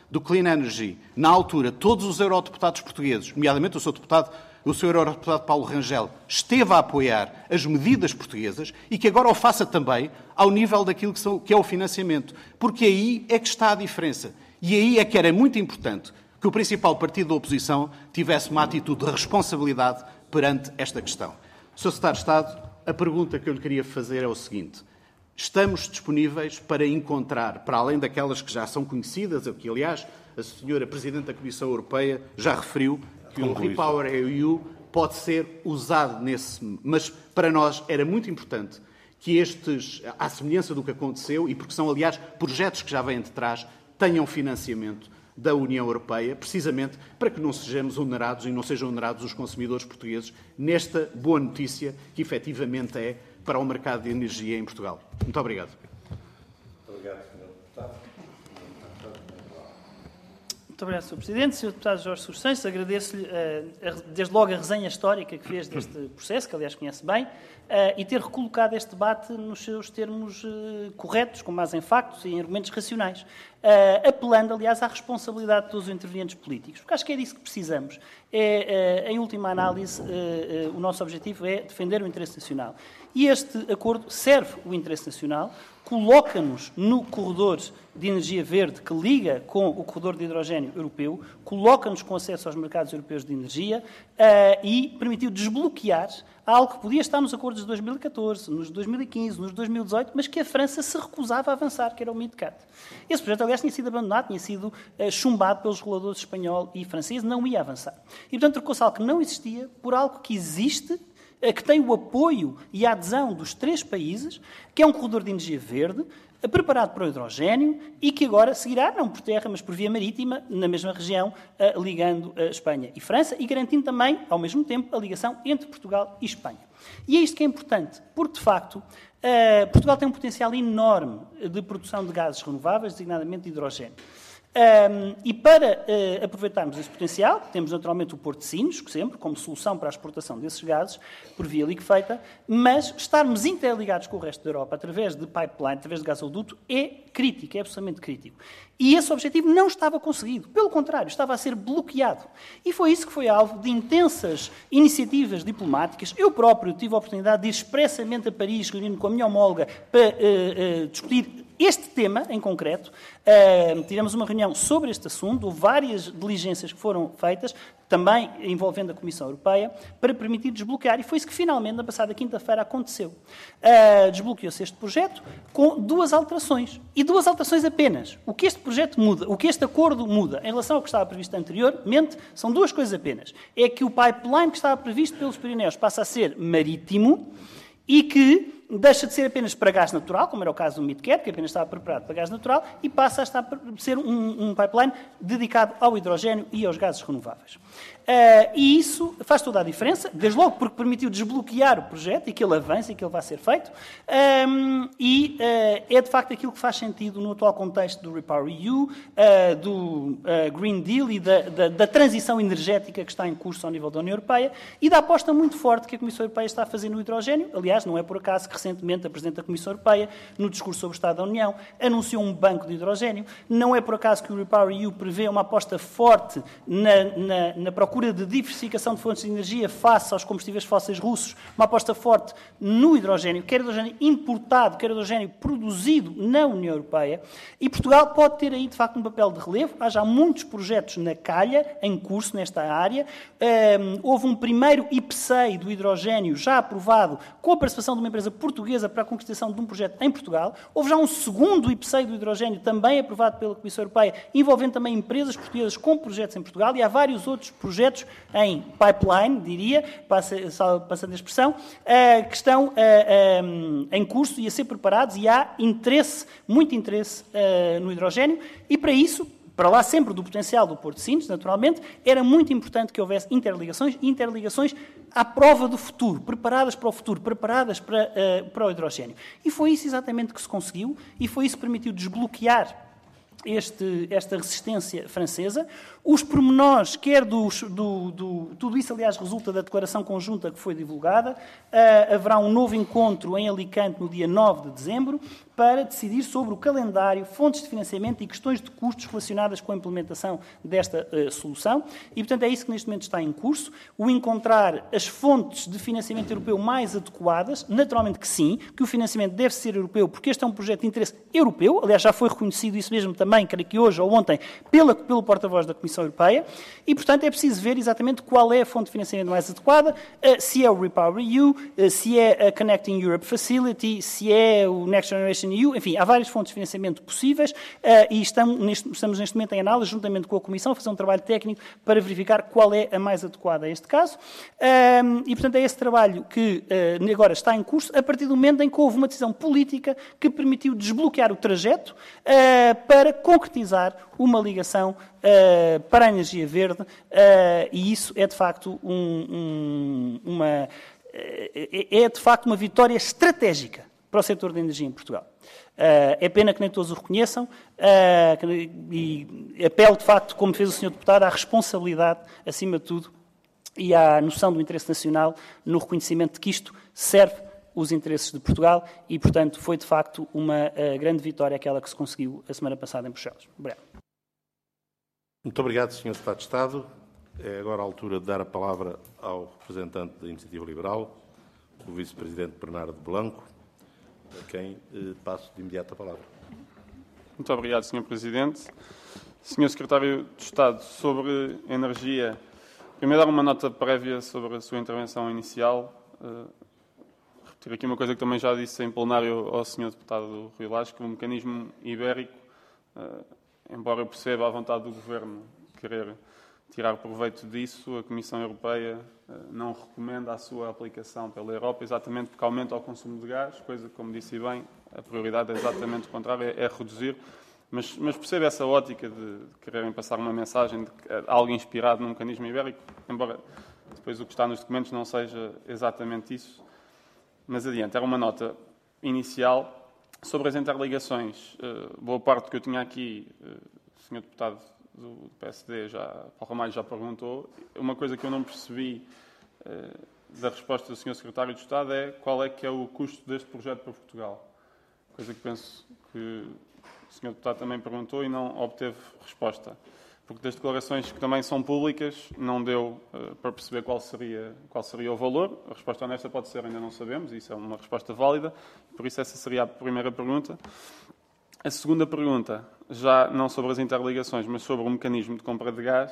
Speaker 4: do Clean Energy, na altura, todos os eurodeputados portugueses, nomeadamente o seu deputado, o seu eurodeputado Paulo Rangel, esteve a apoiar as medidas portuguesas e que agora o faça também ao nível daquilo que, são, que é o financiamento. Porque aí é que está a diferença. E aí é que era muito importante que o principal partido da oposição tivesse uma atitude de responsabilidade perante esta questão. senhor Secretário de Estado, a pergunta que eu lhe queria fazer é o seguinte. Estamos disponíveis para encontrar, para além daquelas que já são conhecidas, que, aliás, a senhora Presidente da Comissão Europeia já referiu, que o Repower E U pode ser usado nesse... Mas, para nós, era muito importante que estes, à semelhança do que aconteceu, e porque são, aliás, projetos que já vêm de trás, tenham financiamento da União Europeia, precisamente para que não sejamos onerados e não sejam onerados os consumidores portugueses nesta boa notícia que, efetivamente, é para o mercado de energia em Portugal. Muito obrigado.
Speaker 1: Obrigado, senhor Deputado.
Speaker 2: Muito obrigado, senhor Presidente. senhor Deputado Jorge Sousa Santos, agradeço-lhe, desde logo, a resenha histórica que fez deste processo, que, aliás, conhece bem, e ter recolocado este debate nos seus termos corretos, com base em factos e em argumentos racionais, apelando, aliás, à responsabilidade de todos os intervenientes políticos, porque acho que é disso que precisamos. É, em última análise, o nosso objetivo é defender o interesse nacional. E este acordo serve o interesse nacional, coloca-nos no corredor de energia verde que liga com o corredor de hidrogénio europeu, coloca-nos com acesso aos mercados europeus de energia uh, e permitiu desbloquear algo que podia estar nos acordos de dois mil e catorze, nos de dois mil e quinze, nos de dois mil e dezoito, mas que a França se recusava a avançar, que era o MidCat. Esse projeto, aliás, tinha sido abandonado, tinha sido uh, chumbado pelos reguladores espanhol e francês, não ia avançar. E, portanto, trocou-se algo que não existia por algo que existe, que tem o apoio e a adesão dos três países, que é um corredor de energia verde, preparado para o hidrogénio e que agora seguirá, não por terra, mas por via marítima, na mesma região, ligando a Espanha e França e garantindo também, ao mesmo tempo, a ligação entre Portugal e Espanha. E é isto que é importante, porque, de facto, Portugal tem um potencial enorme de produção de gases renováveis, designadamente de hidrogénio. Um, e para uh, aproveitarmos esse potencial, temos naturalmente o Porto de Sines, que sempre, como solução para a exportação desses gases, por via liquefeita, mas estarmos interligados com o resto da Europa através de pipeline, através de gasoduto, é crítico, é absolutamente crítico. E esse objetivo não estava conseguido, pelo contrário, estava a ser bloqueado. E foi isso que foi alvo de intensas iniciativas diplomáticas. Eu próprio tive a oportunidade de ir expressamente a Paris, reunindo com a minha homóloga, para uh, uh, discutir este tema, em concreto. Uh, tivemos uma reunião sobre este assunto, houve várias diligências que foram feitas, também envolvendo a Comissão Europeia, para permitir desbloquear, e foi isso que finalmente, na passada quinta-feira, aconteceu. Uh, desbloqueou-se este projeto com duas alterações, e duas alterações apenas. O que este projeto muda, o que este acordo muda, em relação ao que estava previsto anteriormente, são duas coisas apenas. É que o pipeline que estava previsto pelos Pirineus passa a ser marítimo, e que deixa de ser apenas para gás natural, como era o caso do MidCat, que apenas estava preparado para gás natural, e passa a estar a ser um, um pipeline dedicado ao hidrogénio e aos gases renováveis. Uh, e isso faz toda a diferença, desde logo porque permitiu desbloquear o projeto e que ele avance e que ele vá ser feito, um, e uh, é de facto aquilo que faz sentido no atual contexto do Repower E U, uh, do uh, Green Deal e da, da, da transição energética que está em curso ao nível da União Europeia e da aposta muito forte que a Comissão Europeia está a fazer no hidrogénio. Aliás, não é por acaso que recentemente a Presidente da Comissão Europeia, no discurso sobre o Estado da União, anunciou um banco de hidrogénio. Não é por acaso que o Repower E U prevê uma aposta forte na, na, na procura de diversificação de fontes de energia face aos combustíveis fósseis russos, uma aposta forte no hidrogénio, quer hidrogénio importado, quer hidrogénio produzido na União Europeia, e Portugal pode ter aí, de facto, um papel de relevo. Há já muitos projetos na calha, em curso nesta área. Um, houve um primeiro I P C E I do hidrogénio já aprovado com a participação de uma empresa portuguesa para a concretização de um projeto em Portugal. Houve já um segundo I P C E I do hidrogénio também aprovado pela Comissão Europeia, envolvendo também empresas portuguesas com projetos em Portugal, e há vários outros projetos em pipeline, diria, passando a expressão, que estão em curso e a ser preparados, e há interesse, muito interesse no hidrogénio, e para isso, para lá sempre do potencial do Porto de Sines, naturalmente, era muito importante que houvesse interligações, interligações à prova do futuro, preparadas para o futuro, preparadas para, para o hidrogénio. E foi isso exatamente que se conseguiu, e foi isso que permitiu desbloquear Este, esta resistência francesa. Os pormenores, quer dos, do, do... Tudo isso, aliás, resulta da declaração conjunta que foi divulgada. Uh, haverá um novo encontro em Alicante no dia nove de dezembro para decidir sobre o calendário, fontes de financiamento e questões de custos relacionadas com a implementação desta uh, solução. E, portanto, é isso que neste momento está em curso. O encontrar as fontes de financiamento europeu mais adequadas, naturalmente que sim, que o financiamento deve ser europeu, porque este é um projeto de interesse europeu. Aliás, já foi reconhecido isso mesmo também, creio que hoje ou ontem, pela, pelo porta-voz da Comissão Europeia. E, portanto, é preciso ver exatamente qual é a fonte de financiamento mais adequada, uh, se é o REPowerEU, uh, se é a Connecting Europe Facility, se é o Next Generation E U, enfim, há várias fontes de financiamento possíveis uh, e estamos neste, estamos neste momento em análise, juntamente com a Comissão, a fazer um trabalho técnico para verificar qual é a mais adequada a este caso. Um, e, portanto, é esse trabalho que uh, agora está em curso, a partir do momento em que houve uma decisão política que permitiu desbloquear o trajeto uh, para concretizar uma ligação uh, para a energia verde uh, e isso é, de facto, um, um, uma, é, é, de facto, uma vitória estratégica para o setor da energia em Portugal. Uh, é pena que nem todos o reconheçam uh, e apelo, de facto, como fez o senhor Deputado, à responsabilidade, acima de tudo, e à noção do interesse nacional no reconhecimento de que isto serve os interesses de Portugal e, portanto, foi, de facto, uma uh, grande vitória aquela que se conseguiu a semana passada em Bruxelas. Obrigado.
Speaker 1: Muito obrigado, senhor Deputado de Estado. É agora a altura de dar a palavra ao representante da Iniciativa Liberal, o vice-presidente Bernardo Blanco, a quem eh, passo de imediato a palavra.
Speaker 5: Muito obrigado, senhor Presidente. senhor Secretário de Estado, sobre energia, primeiro dar uma nota prévia sobre a sua intervenção inicial. Uh, repetir aqui uma coisa que também já disse em plenário ao senhor Deputado Rui Lage, que o mecanismo ibérico, uh, embora eu perceba a vontade do Governo querer tirar proveito disso, a Comissão Europeia não recomenda a sua aplicação pela Europa, exatamente porque aumenta o consumo de gás, coisa que, como disse bem, a prioridade é exatamente o contrário, é, é reduzir. Mas, mas percebe essa ótica de, de quererem passar uma mensagem de algo inspirado no mecanismo ibérico, embora depois o que está nos documentos não seja exatamente isso. Mas adiante, era uma nota inicial sobre as interligações. Uh, boa parte que eu tinha aqui, uh, o senhor Deputado do P S D, já, Paulo Ramalho, já perguntou. Uma coisa que eu não percebi uh, da resposta do senhor Secretário de Estado é qual é que é o custo deste projeto para Portugal. Coisa que penso que o senhor Deputado também perguntou e não obteve resposta. Porque das declarações que também são públicas, não deu uh, para perceber qual seria, qual seria o valor. A resposta honesta pode ser ainda não sabemos, isso é uma resposta válida. Por isso essa seria a primeira pergunta. A segunda pergunta, já não sobre as interligações, mas sobre o mecanismo de compra de gás.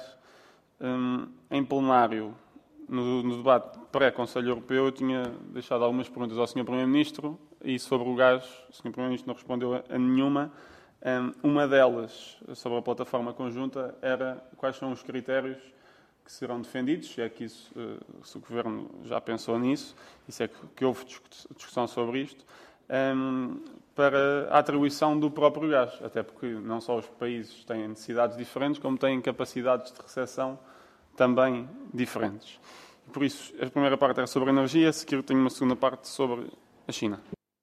Speaker 5: Um, em plenário, no, no debate pré-Conselho Europeu, eu tinha deixado algumas perguntas ao senhor Primeiro-Ministro e sobre o gás o senhor Primeiro-Ministro não respondeu a, a nenhuma. Um, uma delas, sobre a plataforma conjunta, era quais são os critérios que serão defendidos, se é que isso, uh, se o Governo já pensou nisso, e se é que, que houve discussão sobre isto, um, para a atribuição do próprio gás, até porque não só os países têm necessidades diferentes, como têm capacidades de recepção também diferentes. Por isso, a primeira parte era sobre a energia, a seguir tenho uma segunda parte sobre a China.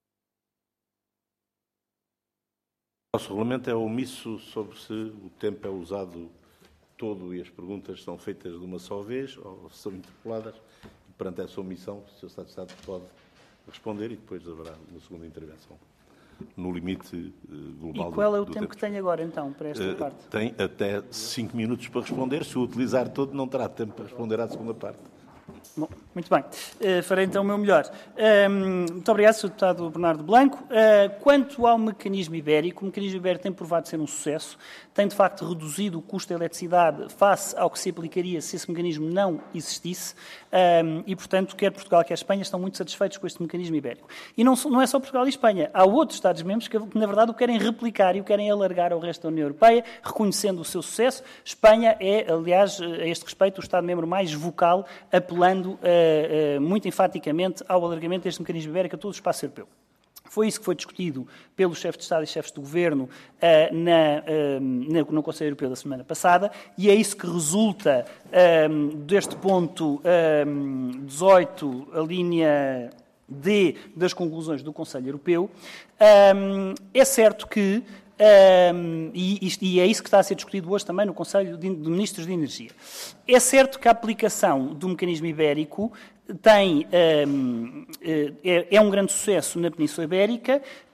Speaker 1: O nosso regulamento é omisso sobre se o tempo é usado todo e as perguntas são feitas de uma só vez ou são interpeladas. E, perante essa omissão, o senhor Estado de Estado pode responder e depois haverá uma segunda intervenção, no limite uh, global.
Speaker 2: E qual é o
Speaker 1: do, do
Speaker 2: tempo, tempo que tem agora, então, para esta uh, parte?
Speaker 1: Tem até cinco minutos para responder. Se o utilizar todo, não terá tempo para responder à segunda parte.
Speaker 2: Bom, muito bem. Uh, farei então o meu melhor. Uh, muito obrigado, senhor Deputado Bernardo Blanco. Uh, quanto ao mecanismo ibérico, o mecanismo ibérico tem provado ser um sucesso, tem de facto reduzido o custo da eletricidade face ao que se aplicaria se esse mecanismo não existisse um, e, portanto, quer Portugal, quer Espanha estão muito satisfeitos com este mecanismo ibérico. E não, não é só Portugal e Espanha. Há outros Estados-membros que, na verdade, o querem replicar e o querem alargar ao resto da União Europeia, reconhecendo o seu sucesso. Espanha é, aliás, a este respeito, o Estado-membro mais vocal, apelando uh, uh, muito enfaticamente ao alargamento deste mecanismo ibérico a todo o espaço europeu. Foi isso que foi discutido pelos chefes de Estado e chefes de Governo uh, na, uh, no Conselho Europeu da semana passada e é isso que resulta uh, deste ponto uh, dezoito, a linha D das conclusões do Conselho Europeu. Uh, é certo que Um, e, e é isso que está a ser discutido hoje também no Conselho de, de Ministros de Energia. É certo que a aplicação do mecanismo ibérico tem, um, é, é um grande sucesso na Península Ibérica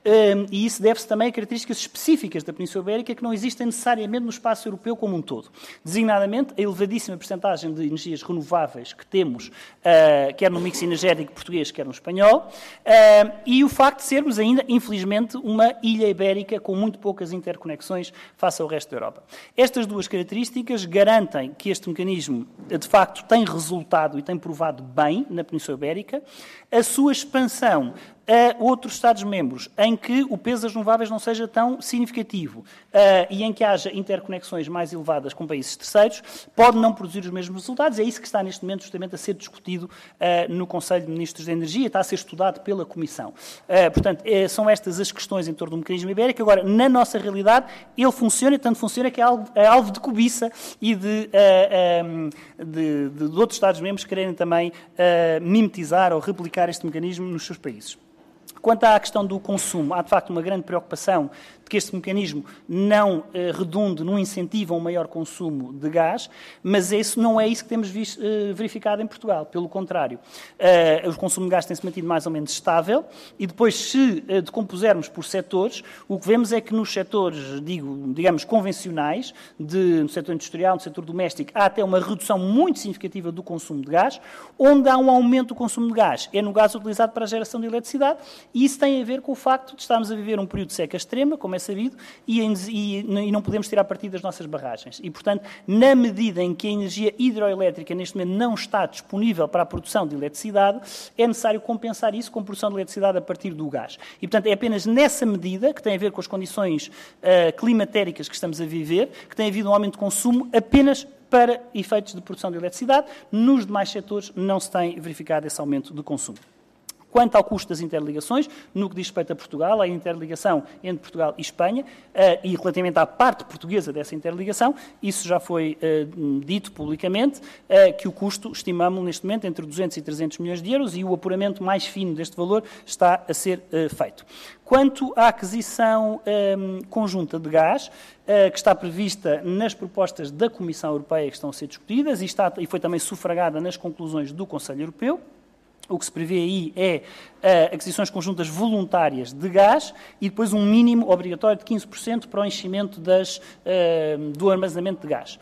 Speaker 2: um, e isso deve-se também a características específicas da Península Ibérica que não existem necessariamente no espaço europeu como um todo. Designadamente, a elevadíssima percentagem de energias renováveis que temos, uh, quer no mix energético português, quer no espanhol, uh, e o facto de sermos ainda, infelizmente, uma ilha ibérica com muito poucas interconexões face ao resto da Europa. Estas duas características garantem que este mecanismo, de facto, tem resultado e tem provado bem na Península Ibérica. A sua expansão a outros Estados-membros, em que o peso das renováveis não seja tão significativo uh, e em que haja interconexões mais elevadas com países terceiros, pode não produzir os mesmos resultados. É isso que está neste momento justamente a ser discutido uh, no Conselho de Ministros da Energia, está a ser estudado pela Comissão. Uh, portanto, é, são estas as questões em torno do mecanismo ibérico. Agora, na nossa realidade, ele funciona, e tanto funciona que é alvo, é alvo de cobiça e de, uh, um, de, de, de outros Estados-membros quererem também uh, mimetizar ou replicar este mecanismo nos seus países. Quanto à questão do consumo, há de facto uma grande preocupação de que este mecanismo não eh, redunde num incentivo a um maior consumo de gás, mas isso não é isso que temos visto, eh, verificado em Portugal. Pelo contrário, eh, o consumo de gás tem-se mantido mais ou menos estável e depois, se eh, decompusermos por setores, o que vemos é que nos setores, digo, digamos, convencionais, de, no setor industrial, no setor doméstico, há até uma redução muito significativa do consumo de gás. Onde há um aumento do consumo de gás é no gás utilizado para a geração de eletricidade, e isso tem a ver com o facto de estarmos a viver um período de seca extrema, como é sabido, e, e, e não podemos tirar partido das nossas barragens. E, portanto, na medida em que a energia hidroelétrica neste momento não está disponível para a produção de eletricidade, é necessário compensar isso com produção de eletricidade a partir do gás. E, portanto, é apenas nessa medida, que tem a ver com as condições uh, climatéricas que estamos a viver, que tem havido um aumento de consumo apenas para efeitos de produção de eletricidade. Nos demais setores não se tem verificado esse aumento de consumo. Quanto ao custo das interligações, no que diz respeito a Portugal, a interligação entre Portugal e Espanha, uh, e relativamente à parte portuguesa dessa interligação, isso já foi uh, dito publicamente, uh, que o custo estimamos neste momento entre duzentos e trezentos milhões de euros, e o apuramento mais fino deste valor está a ser uh, feito. Quanto à aquisição um, conjunta de gás, uh, que está prevista nas propostas da Comissão Europeia que estão a ser discutidas, e, está, e foi também sufragada nas conclusões do Conselho Europeu, o que se prevê aí é uh, aquisições conjuntas voluntárias de gás e depois um mínimo obrigatório de quinze por cento para o enchimento das, uh, do armazenamento de gás.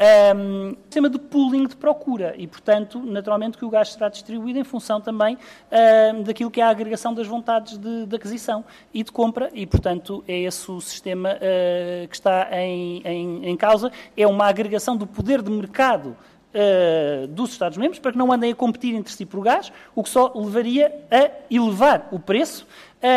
Speaker 2: Um, sistema de pooling de procura e, portanto, naturalmente que o gás será distribuído em função também uh, daquilo que é a agregação das vontades de, de aquisição e de compra e, portanto, é esse o sistema uh, que está em, em, em causa. É uma agregação do poder de mercado Uh, dos Estados-membros, para que não andem a competir entre si por gás, o que só levaria a elevar o preço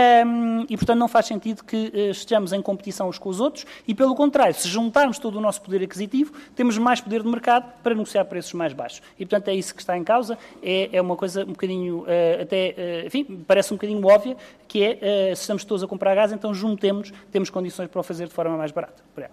Speaker 2: um, e, portanto, não faz sentido que uh, estejamos em competição uns com os outros e, pelo contrário, se juntarmos todo o nosso poder aquisitivo, temos mais poder de mercado para negociar preços mais baixos. E, portanto, é isso que está em causa. É, é uma coisa um bocadinho, uh, até, uh, enfim, parece um bocadinho óbvia, que é, uh, se estamos todos a comprar gás, então juntemos, temos condições para o fazer de forma mais barata.
Speaker 1: Muito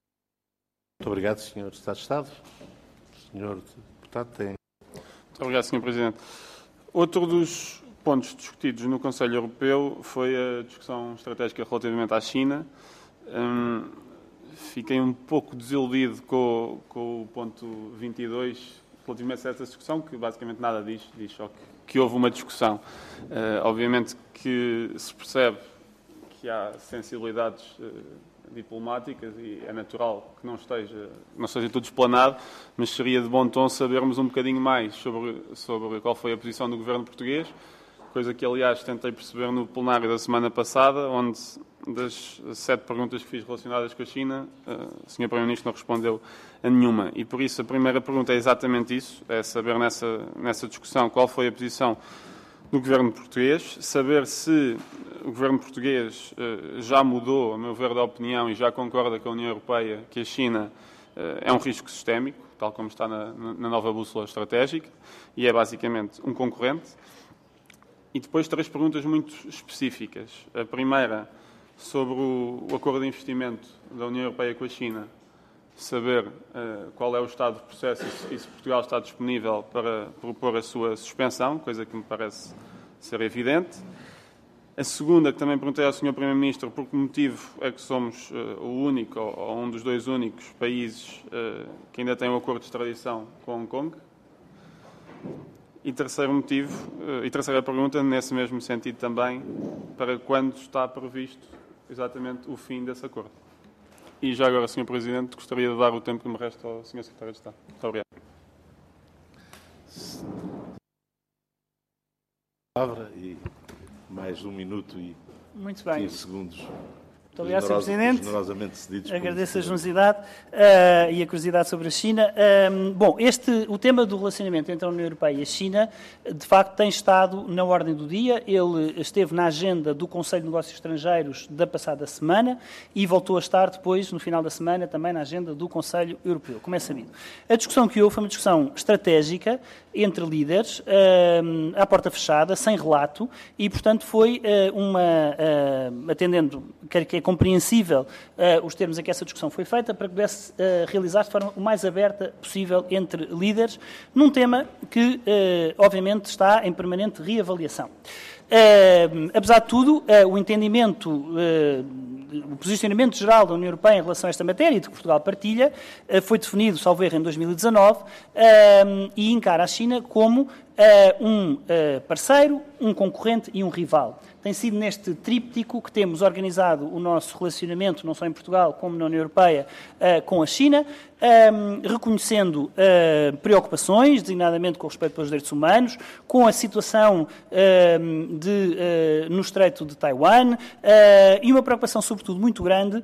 Speaker 1: obrigado, senhor Secretário de Estado. Senhor Deputado, tem...
Speaker 5: Muito obrigado, senhor Presidente. Outro dos pontos discutidos no Conselho Europeu foi a discussão estratégica relativamente à China. Hum, fiquei um pouco desiludido com, com o ponto vinte e dois relativamente a essa discussão, que basicamente nada diz, diz só que, que houve uma discussão. Uh, obviamente que se percebe que há sensibilidades uh, diplomáticas e é natural que não esteja, não esteja tudo explanado, mas seria de bom tom sabermos um bocadinho mais sobre, sobre qual foi a posição do governo português, coisa que, aliás, tentei perceber no plenário da semana passada, onde das sete perguntas que fiz relacionadas com a China, o senhor Primeiro-Ministro não respondeu a nenhuma. E, por isso, a primeira pergunta é exatamente isso, é saber nessa, nessa discussão qual foi a posição do governo português, saber se o governo português uh, já mudou, a meu ver, de opinião e já concorda com a União Europeia que a China uh, é um risco sistémico, tal como está na, na nova bússola estratégica, e é basicamente um concorrente. E depois três perguntas muito específicas. A primeira, sobre o, o acordo de investimento da União Europeia com a China, saber uh, qual é o estado do processo e se, e se Portugal está disponível para propor a sua suspensão, coisa que me parece ser evidente. A segunda, que também perguntei ao senhor Primeiro-Ministro, por que motivo é que somos uh, o único, ou, ou um dos dois únicos países uh, que ainda tem um acordo de extradição com Hong Kong. E terceiro motivo, e terceira pergunta, nesse mesmo sentido também, para quando está previsto exatamente o fim desse acordo? E já agora, senhor Presidente, gostaria de dar o tempo que me resta ao senhor Secretário de Estado. Muito obrigado.
Speaker 1: Palavra e mais um minuto e
Speaker 2: Muito bem.
Speaker 1: quinze segundos.
Speaker 2: Muito obrigado, senhor Presidente.
Speaker 1: Generosamente cedidos.
Speaker 2: Agradeço a generosidade uh, e a curiosidade sobre a China. Um, bom, este, o tema do relacionamento entre a União Europeia e a China, de facto, tem estado na ordem do dia. Ele esteve na agenda do Conselho de Negócios Estrangeiros da passada semana e voltou a estar depois, no final da semana, também na agenda do Conselho Europeu, como é sabido. A discussão que houve foi uma discussão estratégica entre líderes, um, à porta fechada, sem relato, e, portanto, foi uh, uma, uh, atendendo, quer que é compreensível uh, os termos em que essa discussão foi feita, para que pudesse uh, realizar-se de forma o mais aberta possível entre líderes, num tema que, uh, obviamente, está em permanente reavaliação. Uh, apesar de tudo, uh, o entendimento, uh, o posicionamento geral da União Europeia em relação a esta matéria, e de que Portugal partilha, uh, foi definido, salvo erro, em dois mil e dezanove, uh, e encara a China como uh, um uh, parceiro, um concorrente e um rival. Tem sido neste tríptico que temos organizado o nosso relacionamento, não só em Portugal como na União Europeia, uh, com a China, um, reconhecendo uh, preocupações, designadamente com respeito pelos direitos humanos, com a situação um, de, uh, no Estreito de Taiwan, uh, e uma preocupação, sobretudo, muito grande, uh,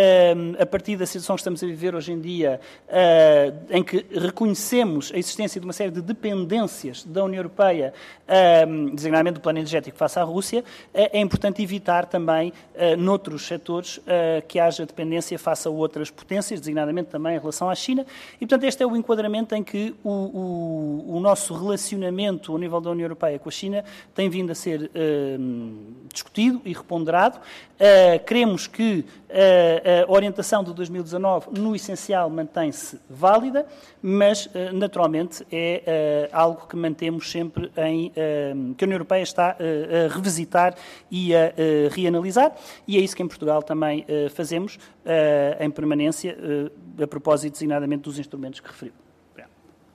Speaker 2: a partir da situação que estamos a viver hoje em dia, uh, em que reconhecemos a existência de uma série de dependências da União Europeia, um, designadamente do plano energético face à Rússia. É importante evitar também, uh, noutros setores, uh, que haja dependência face a outras potências, designadamente também em relação à China. E, portanto, este é o enquadramento em que o, o, o nosso relacionamento ao nível da União Europeia com a China tem vindo a ser uh, discutido e reponderado. Uh, queremos que uh, a orientação de dois mil e dezanove, no essencial, mantém-se válida, mas, uh, naturalmente, é uh, algo que mantemos sempre em... Uh, que a União Europeia está uh, a revisitar e a uh, reanalisar, e é isso que em Portugal também uh, fazemos, uh, em permanência, uh, a propósito designadamente dos instrumentos que referiu. Obrigado.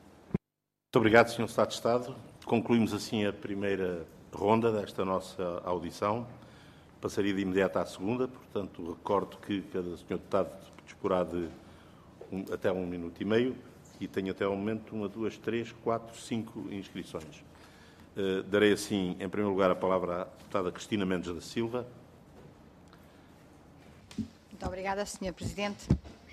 Speaker 1: Muito obrigado, senhor Secretário de Estado. Concluímos assim a primeira ronda desta nossa audição. Passaria de imediato à segunda, portanto, recordo que cada senhor deputado disporá de um, até um minuto e meio e tenho até ao momento uma, duas, três, quatro, cinco inscrições. Uh, darei assim, em primeiro lugar, a palavra à deputada Cristina Mendes da Silva.
Speaker 6: Muito obrigada, senhor Presidente.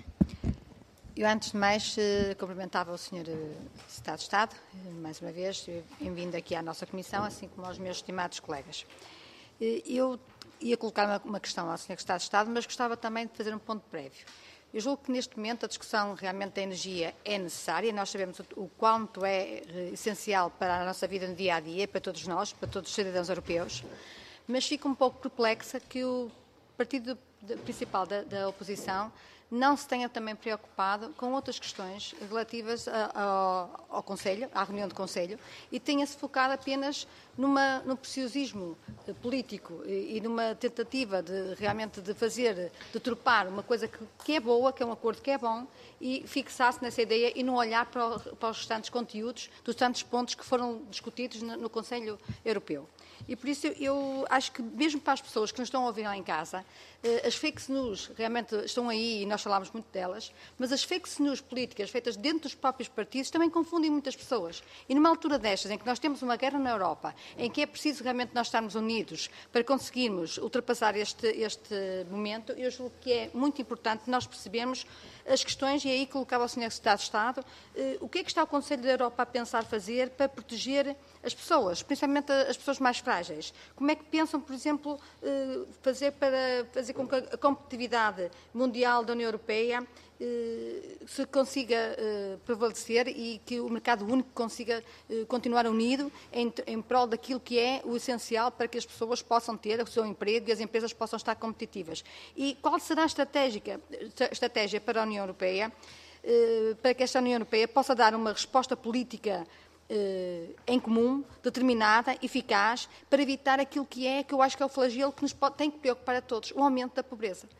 Speaker 6: Eu, antes de mais, cumprimentava o senhor Secretário de Estado, mais uma vez, bem-vindo aqui à nossa Comissão, assim como aos meus estimados colegas. Eu ia colocar uma, uma questão ao senhor Secretário de Estado, mas gostava também de fazer um ponto prévio. Eu julgo que, neste momento, a discussão realmente da energia é necessária. Nós sabemos o, o quanto é essencial para a nossa vida no dia-a-dia, para todos nós, para todos os cidadãos europeus, mas fico um pouco perplexa que o partido de, principal da, da oposição não se tenha também preocupado com outras questões relativas a, a, ao Conselho, à reunião do Conselho, e tenha-se focado apenas numa, num preciosismo político e, e numa tentativa de realmente de fazer, de tropar uma coisa que, que é boa, que é um acordo que é bom, e fixar-se nessa ideia e não olhar para, o, para os restantes conteúdos, dos tantos pontos que foram discutidos no, no Conselho Europeu. E por isso eu acho que, mesmo para as pessoas que nos estão a ouvir lá em casa, as fake news realmente estão aí e nós falámos muito delas, mas as fake news políticas feitas dentro dos próprios partidos também confundem muitas pessoas. E numa altura destas, em que nós temos uma guerra na Europa, em que é preciso realmente nós estarmos unidos para conseguirmos ultrapassar este, este momento, eu julgo que é muito importante nós percebermos as questões, e aí colocava o senhor Secretário de Estado, eh, o que é que está o Conselho da Europa a pensar fazer para proteger as pessoas, principalmente as pessoas mais frágeis? Como é que pensam, por exemplo, eh, fazer para fazer com que a competitividade mundial da União Europeia eh, se consiga eh, prevalecer e que o mercado único consiga eh, continuar unido em, em prol daquilo que é o essencial para que as pessoas possam ter o seu emprego e as empresas possam estar competitivas? E qual será a estratégia, estratégia para a União Europeia, eh, para que esta União Europeia possa dar uma resposta política eh, em comum, determinada, eficaz, para evitar aquilo que é, que eu acho que é o flagelo que nos pode, tem que preocupar a todos, o aumento da pobreza.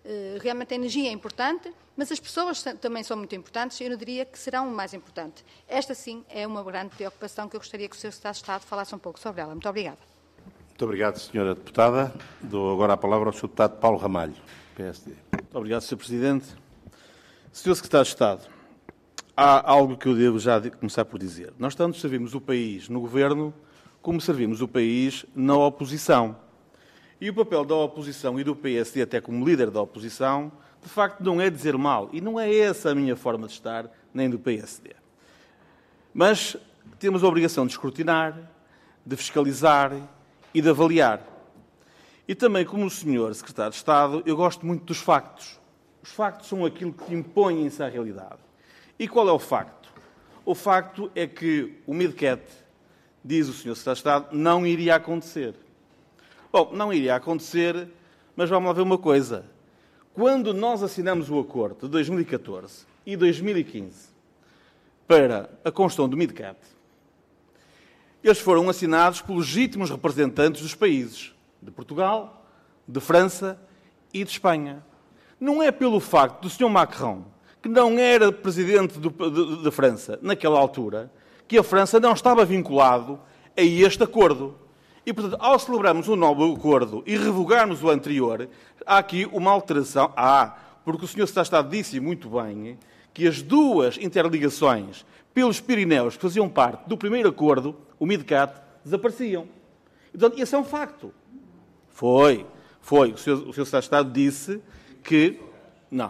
Speaker 6: Realmente a energia é importante, mas as pessoas também são muito importantes e eu não diria que serão o mais importante. Esta, sim, é uma grande preocupação que eu gostaria que o senhor Secretário de Estado falasse um pouco sobre ela. Muito obrigada.
Speaker 1: Muito obrigado, senhora Deputada. Dou agora a palavra ao senhor Deputado Paulo Ramalho, P S D.
Speaker 3: Muito obrigado, senhor Presidente. senhor Secretário de Estado, há algo que eu devo já começar por dizer. Nós tanto servimos o país no Governo como servimos o país na oposição. E o papel da oposição e do P S D, até como líder da oposição, de facto não é dizer mal. E não é essa a minha forma de estar, nem do P S D. Mas temos a obrigação de escrutinar, de fiscalizar e de avaliar. E também, como o senhor Secretário de Estado, eu gosto muito dos factos. Os factos são aquilo que impõem-se à realidade. E qual é o facto? O facto é que o MidCat, diz o senhor Secretário de Estado, não iria acontecer. Bom, não iria acontecer, mas vamos lá ver uma coisa. Quando nós assinamos o acordo de dois mil e catorze e dois mil e quinze para a construção do MidCat, eles foram assinados por legítimos representantes dos países, de Portugal, de França e de Espanha. Não é pelo facto do senhor Macron, que não era presidente do, de, de França naquela altura, que a França não estava vinculado a este acordo. E, portanto, ao celebrarmos um novo acordo e revogarmos o anterior, há aqui uma alteração. Ah, porque o senhor Secretário de Estado disse muito bem que as duas interligações pelos Pirineus que faziam parte do primeiro acordo, o MidCat, desapareciam. E, portanto, esse é um facto. Foi, foi. O senhor, o senhor Secretário de Estado disse que... Não.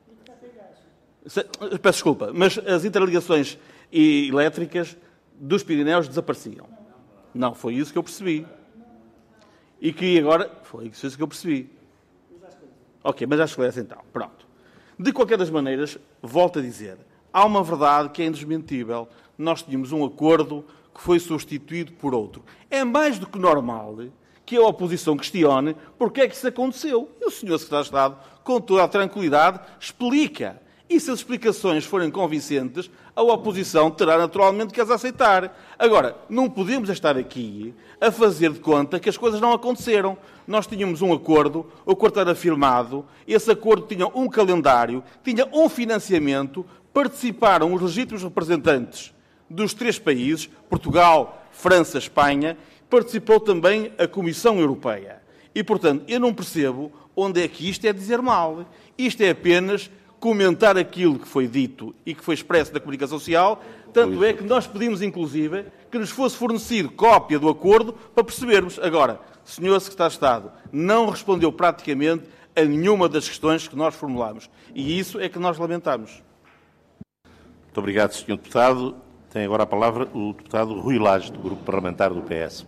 Speaker 3: Peço desculpa, mas as interligações elétricas dos Pirineus desapareciam. Não, foi isso que eu percebi. E que agora... Foi isso que eu percebi. Ok, mas já esclarece então. Pronto. De qualquer das maneiras, volto a dizer, há uma verdade que é indesmentível. Nós tínhamos um acordo que foi substituído por outro. É mais do que normal que a oposição questione porque é que isso aconteceu. E o senhor Secretário de Estado, com toda a tranquilidade, explica. E se as explicações forem convincentes, a oposição terá naturalmente que as aceitar. Agora, não podemos estar aqui a fazer de conta que as coisas não aconteceram. Nós tínhamos um acordo, o acordo era firmado, esse acordo tinha um calendário, tinha um financiamento, participaram os legítimos representantes dos três países, Portugal, França, Espanha, participou também a Comissão Europeia. E, portanto, eu não percebo onde é que isto é dizer mal. Isto é apenas comentar aquilo que foi dito e que foi expresso na comunicação social, tanto é que nós pedimos, inclusive, que nos fosse fornecido cópia do acordo para percebermos. Agora, senhor Secretário de Estado, não respondeu praticamente a nenhuma das questões que nós formulámos. E isso é que nós lamentamos.
Speaker 1: Muito obrigado, senhor Deputado. Tem agora a palavra o Deputado Rui Lage, do Grupo Parlamentar do P S.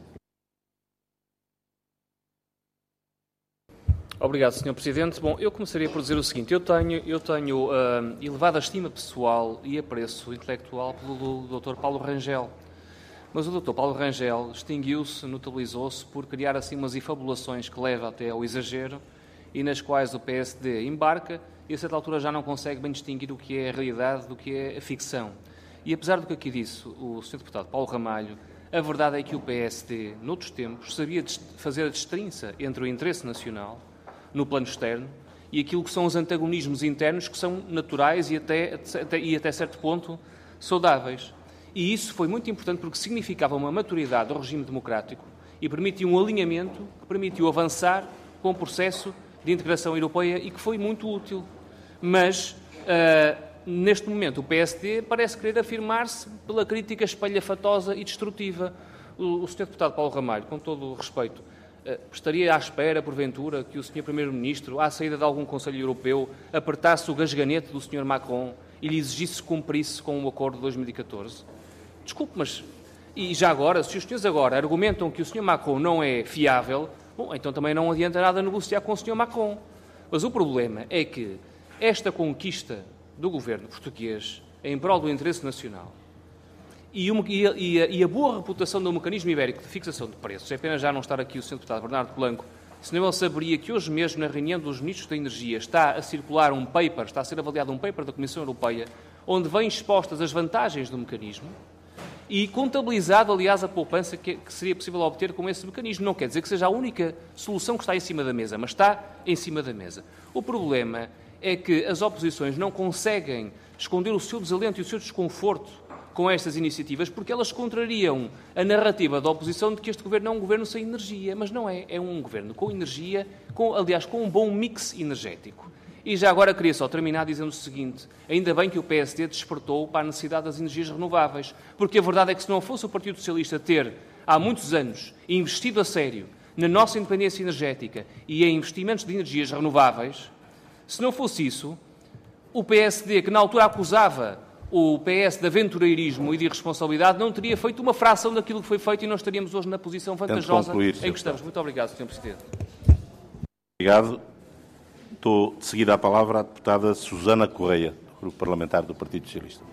Speaker 7: Obrigado, senhor Presidente. Bom, eu começaria por dizer o seguinte. Eu tenho, eu tenho uh, elevada estima pessoal e apreço intelectual pelo doutor Paulo Rangel. Mas o doutor Paulo Rangel extinguiu-se, notabilizou-se por criar assim umas efabulações que levam até ao exagero e nas quais o P S D embarca e a certa altura já não consegue bem distinguir o que é a realidade do que é a ficção. E apesar do que aqui disse o senhor Deputado Paulo Ramalho, a verdade é que o P S D, noutros tempos, sabia fazer a distinção entre o interesse nacional no plano externo e aquilo que são os antagonismos internos que são naturais e até, até, e até certo ponto saudáveis. E isso foi muito importante porque significava uma maturidade do regime democrático e permitiu um alinhamento que permitiu avançar com o processo de integração europeia e que foi muito útil. Mas, uh, neste momento, o P S D parece querer afirmar-se pela crítica espalhafatosa e destrutiva. O, o senhor Deputado Paulo Ramalho, com todo o respeito, Uh, estaria à espera, porventura, que o senhor Primeiro-Ministro, à saída de algum Conselho Europeu, apertasse o gasganete do senhor Macron e lhe exigisse que cumprisse com o acordo de dois mil e catorze? Desculpe, mas... E já agora, se os senhores agora argumentam que o senhor Macron não é fiável, bom, então também não adianta nada negociar com o senhor Macron. Mas o problema é que esta conquista do governo português em prol do interesse nacional E, uma, e, a, e, a, e a boa reputação do mecanismo ibérico de fixação de preços, é apenas já não estar aqui o senhor Deputado Bernardo Blanco, senão ele saberia que hoje mesmo, na reunião dos Ministros da Energia, está a circular um paper, está a ser avaliado um paper da Comissão Europeia, onde vêm expostas as vantagens do mecanismo, e contabilizado, aliás, a poupança que, que seria possível obter com esse mecanismo. Não quer dizer que seja a única solução que está em cima da mesa, mas está em cima da mesa. O problema é que as oposições não conseguem esconder o seu desalento e o seu desconforto com estas iniciativas, porque elas contrariam a narrativa da oposição de que este governo é um governo sem energia, mas não é. É um governo com energia, com, aliás, com um bom mix energético. E já agora queria só terminar dizendo o seguinte: ainda bem que o P S D despertou para a necessidade das energias renováveis, porque a verdade é que se não fosse o Partido Socialista ter, há muitos anos, investido a sério na nossa independência energética e em investimentos de energias renováveis, se não fosse isso, o P S D, que na altura acusava o P S de aventureirismo e de irresponsabilidade, não teria feito uma fração daquilo que foi feito e nós estaríamos hoje na posição vantajosa
Speaker 1: concluir,
Speaker 7: em que estamos. Muito obrigado, senhor Presidente.
Speaker 1: Obrigado. Estou de seguida a palavra à deputada Susana Correia, do Grupo Parlamentar do Partido Socialista.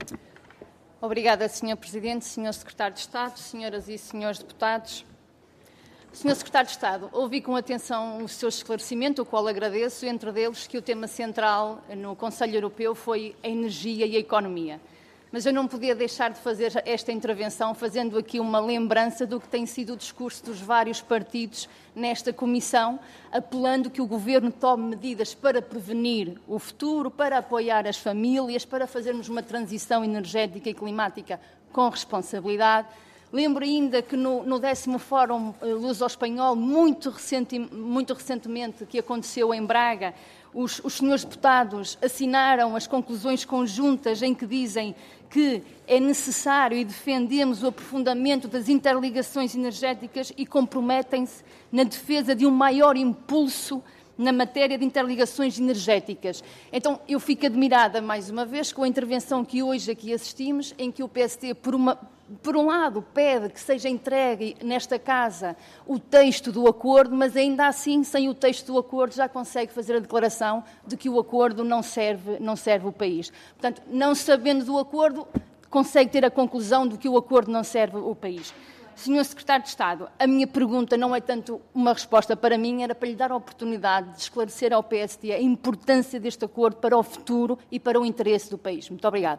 Speaker 8: Obrigada, senhor Presidente, senhor Secretário de Estado, senhoras e senhores deputados. senhor Secretário de Estado, ouvi com atenção o seu esclarecimento, o qual agradeço, entre deles que o tema central no Conselho Europeu foi a energia e a economia. Mas eu não podia deixar de fazer esta intervenção fazendo aqui uma lembrança do que tem sido o discurso dos vários partidos nesta Comissão, apelando que o Governo tome medidas para prevenir o futuro, para apoiar as famílias, para fazermos uma transição energética e climática com responsabilidade. Lembro ainda que no, no décimo Fórum Luso-Espanhol, muito, recenti, muito recentemente, que aconteceu em Braga, os, os senhores deputados assinaram as conclusões conjuntas em que dizem que é necessário e defendemos o aprofundamento das interligações energéticas e comprometem-se na defesa de um maior impulso na matéria de interligações energéticas. Então, eu fico admirada, mais uma vez, com a intervenção que hoje aqui assistimos, em que o P S D, por, uma, por um lado, pede que seja entregue nesta Casa o texto do acordo, mas ainda assim, sem o texto do acordo, já consegue fazer a declaração de que o acordo não serve, não serve o país. Portanto, não sabendo do acordo, consegue ter a conclusão de que o acordo não serve o país. senhor Secretário de Estado, a minha pergunta não é tanto uma resposta para mim, era para lhe dar a oportunidade de esclarecer ao P S D a importância deste acordo para o futuro e para o interesse do país. Muito obrigada.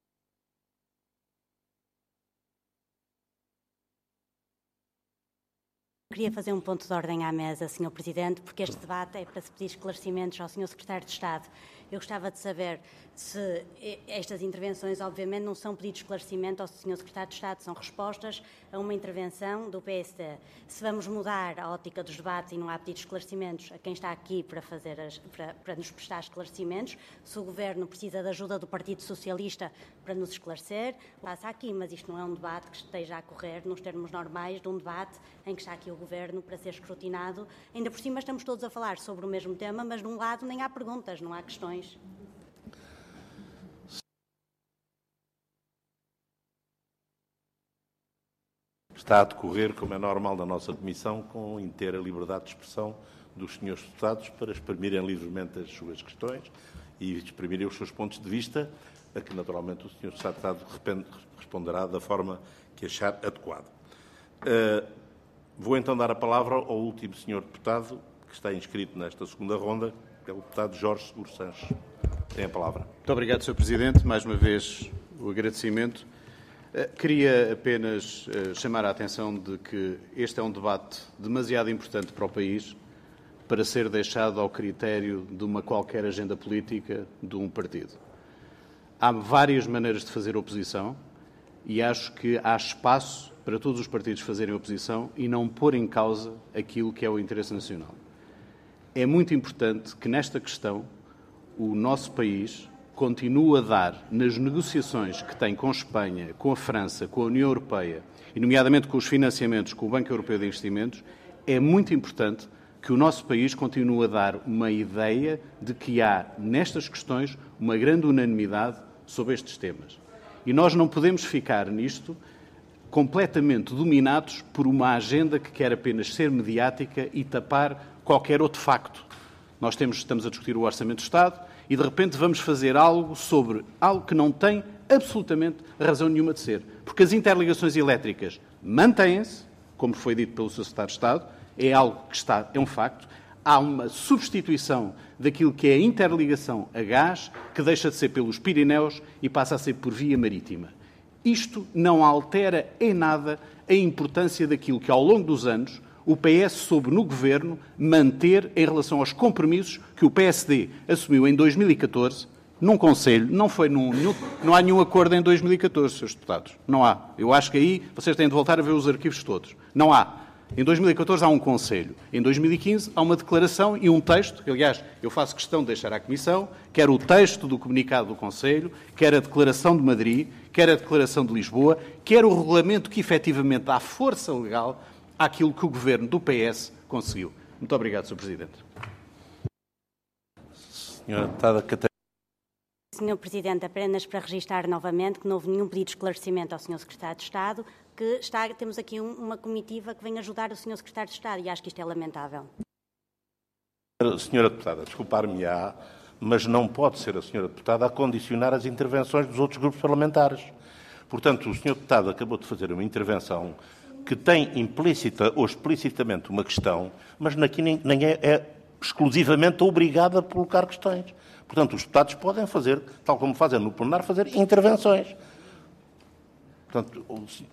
Speaker 9: Queria fazer um ponto de ordem à mesa, senhor Presidente, porque este debate é para se pedir esclarecimentos ao senhor Secretário de Estado. Eu gostava de saber se estas intervenções, obviamente, não são pedidos de esclarecimento ao senhor Secretário de Estado, são respostas a uma intervenção do P S D. Se vamos mudar a ótica dos debates e não há pedidos de esclarecimentos a quem está aqui para, fazer as, para, para nos prestar esclarecimentos, se o Governo precisa da ajuda do Partido Socialista para nos esclarecer, passa aqui, mas isto não é um debate que esteja a correr nos termos normais de um debate em que está aqui o Governo para ser escrutinado. Ainda por cima estamos todos a falar sobre o mesmo tema, mas de um lado nem há perguntas, não há questões.
Speaker 1: Está a decorrer, como é normal na nossa Comissão, com inteira liberdade de expressão dos senhores deputados para exprimirem livremente as suas questões e exprimirem os seus pontos de vista, a que naturalmente o senhor Secretário de Estado responderá da forma que achar adequado. Uh, vou então dar a palavra ao último senhor deputado que está inscrito nesta segunda ronda, que é o deputado Jorge Seguro Sanches. Tem a palavra.
Speaker 4: Muito obrigado, senhor Presidente. Mais uma vez, o agradecimento. Queria apenas chamar a atenção de que este é um debate demasiado importante para o país para ser deixado ao critério de uma qualquer agenda política de um partido. Há várias maneiras de fazer oposição e acho que há espaço para todos os partidos fazerem oposição e não pôr em causa aquilo que é o interesse nacional. É muito importante que nesta questão o nosso país continua a dar, nas negociações que tem com Espanha, com a França, com a União Europeia, e nomeadamente com os financiamentos com o Banco Europeu de Investimentos, é muito importante que o nosso país continue a dar uma ideia de que há, nestas questões, uma grande unanimidade sobre estes temas. E nós não podemos ficar nisto completamente dominados por uma agenda que quer apenas ser mediática e tapar qualquer outro facto. Nós temos, estamos a discutir o Orçamento do Estado e, de repente, vamos fazer algo sobre algo que não tem absolutamente razão nenhuma de ser. Porque as interligações elétricas mantêm-se, como foi dito pelo senhor Secretário de Estado, é algo que está, é um facto. Há uma substituição daquilo que é a interligação a gás, que deixa de ser pelos Pirineus e passa a ser por via marítima. Isto não altera em nada a importância daquilo que, ao longo dos anos, o P S soube no Governo manter em relação aos compromissos que o P S D assumiu em dois mil e catorze, num Conselho. Não foi num, num, não há nenhum acordo em dois mil e catorze, senhores deputados. Não há. Eu acho que aí vocês têm de voltar a ver os arquivos todos. Não há. Em dois mil e catorze há um Conselho. Em dois mil e quinze há uma declaração e um texto, que, aliás, eu faço questão de deixar à Comissão, quer o texto do comunicado do Conselho, quer a Declaração de Madrid, quer a Declaração de Lisboa, quer o regulamento que efetivamente dá força legal àquilo que o Governo do P S conseguiu. Muito obrigado, senhor Presidente.
Speaker 1: Senhora Deputada Catarina.
Speaker 9: senhor Presidente, apenas para registrar novamente que não houve nenhum pedido de esclarecimento ao senhor Secretário de Estado, que está, temos aqui um, uma comitiva que vem ajudar o senhor Secretário de Estado e acho que isto é lamentável.
Speaker 1: Senhora Deputada, desculpar-me-á, mas não pode ser a senhora Deputada a condicionar as intervenções dos outros grupos parlamentares. Portanto, o senhor Deputado acabou de fazer uma intervenção que tem implícita ou explicitamente uma questão, mas aqui nem, nem é, é exclusivamente obrigado a colocar questões. Portanto, os deputados podem fazer, tal como fazem no plenário, fazer intervenções. Portanto,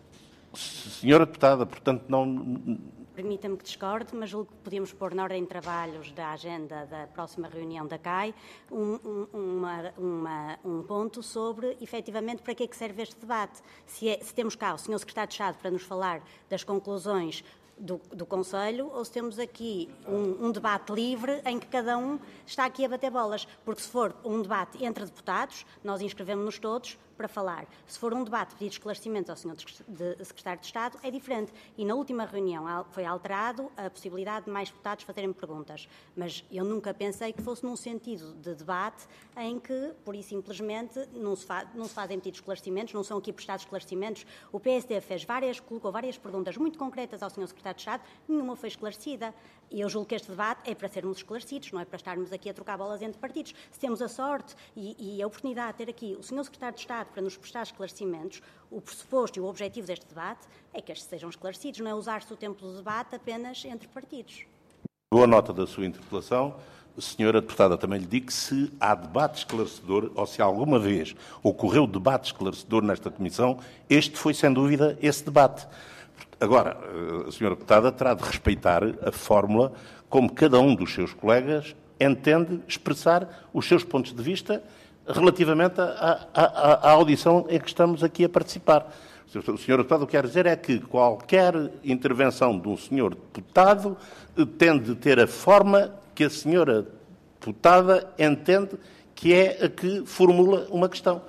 Speaker 1: senhora Deputada, portanto, não...
Speaker 9: Permita-me que discorde, mas julgo que podíamos pôr na ordem de trabalhos da agenda da próxima reunião da C A I um, um, uma, uma, um ponto sobre, efetivamente, para que é que serve este debate. Se, é, se temos cá o senhor Secretário de Estado para nos falar das conclusões do, do Conselho, ou se temos aqui um, um debate livre em que cada um está aqui a bater bolas. Porque se for um debate entre deputados, nós inscrevemos-nos todos para falar. Se for um debate pedir esclarecimentos ao senhor Secretário de Estado, é diferente. E na última reunião foi alterado a possibilidade de mais deputados fazerem perguntas. Mas eu nunca pensei que fosse num sentido de debate em que, por isso simplesmente, não se, fa não se fazem pedidos de esclarecimentos, não são aqui prestados esclarecimentos. O P S D fez várias, colocou várias perguntas muito concretas ao senhor Secretário de Estado, nenhuma foi esclarecida. E eu julgo que este debate é para sermos esclarecidos, não é para estarmos aqui a trocar bolas entre partidos. Se temos a sorte e, e a oportunidade de ter aqui o senhor Secretário de Estado para nos prestar esclarecimentos, o pressuposto e o objetivo deste debate é que estes sejam esclarecidos, não é usar-se o tempo do debate apenas entre partidos.
Speaker 1: Boa nota da sua interpelação. Senhora Deputada, também lhe digo que se há debate esclarecedor, ou se alguma vez ocorreu debate esclarecedor nesta Comissão, este foi, sem dúvida, esse debate. Agora, a senhora Deputada terá de respeitar a fórmula como cada um dos seus colegas entende expressar os seus pontos de vista relativamente à, à, à audição em que estamos aqui a participar. O senhor Deputado, o que quer dizer é que qualquer intervenção de um senhor deputado tem de ter a forma que a senhora deputada entende que é a que formula uma questão.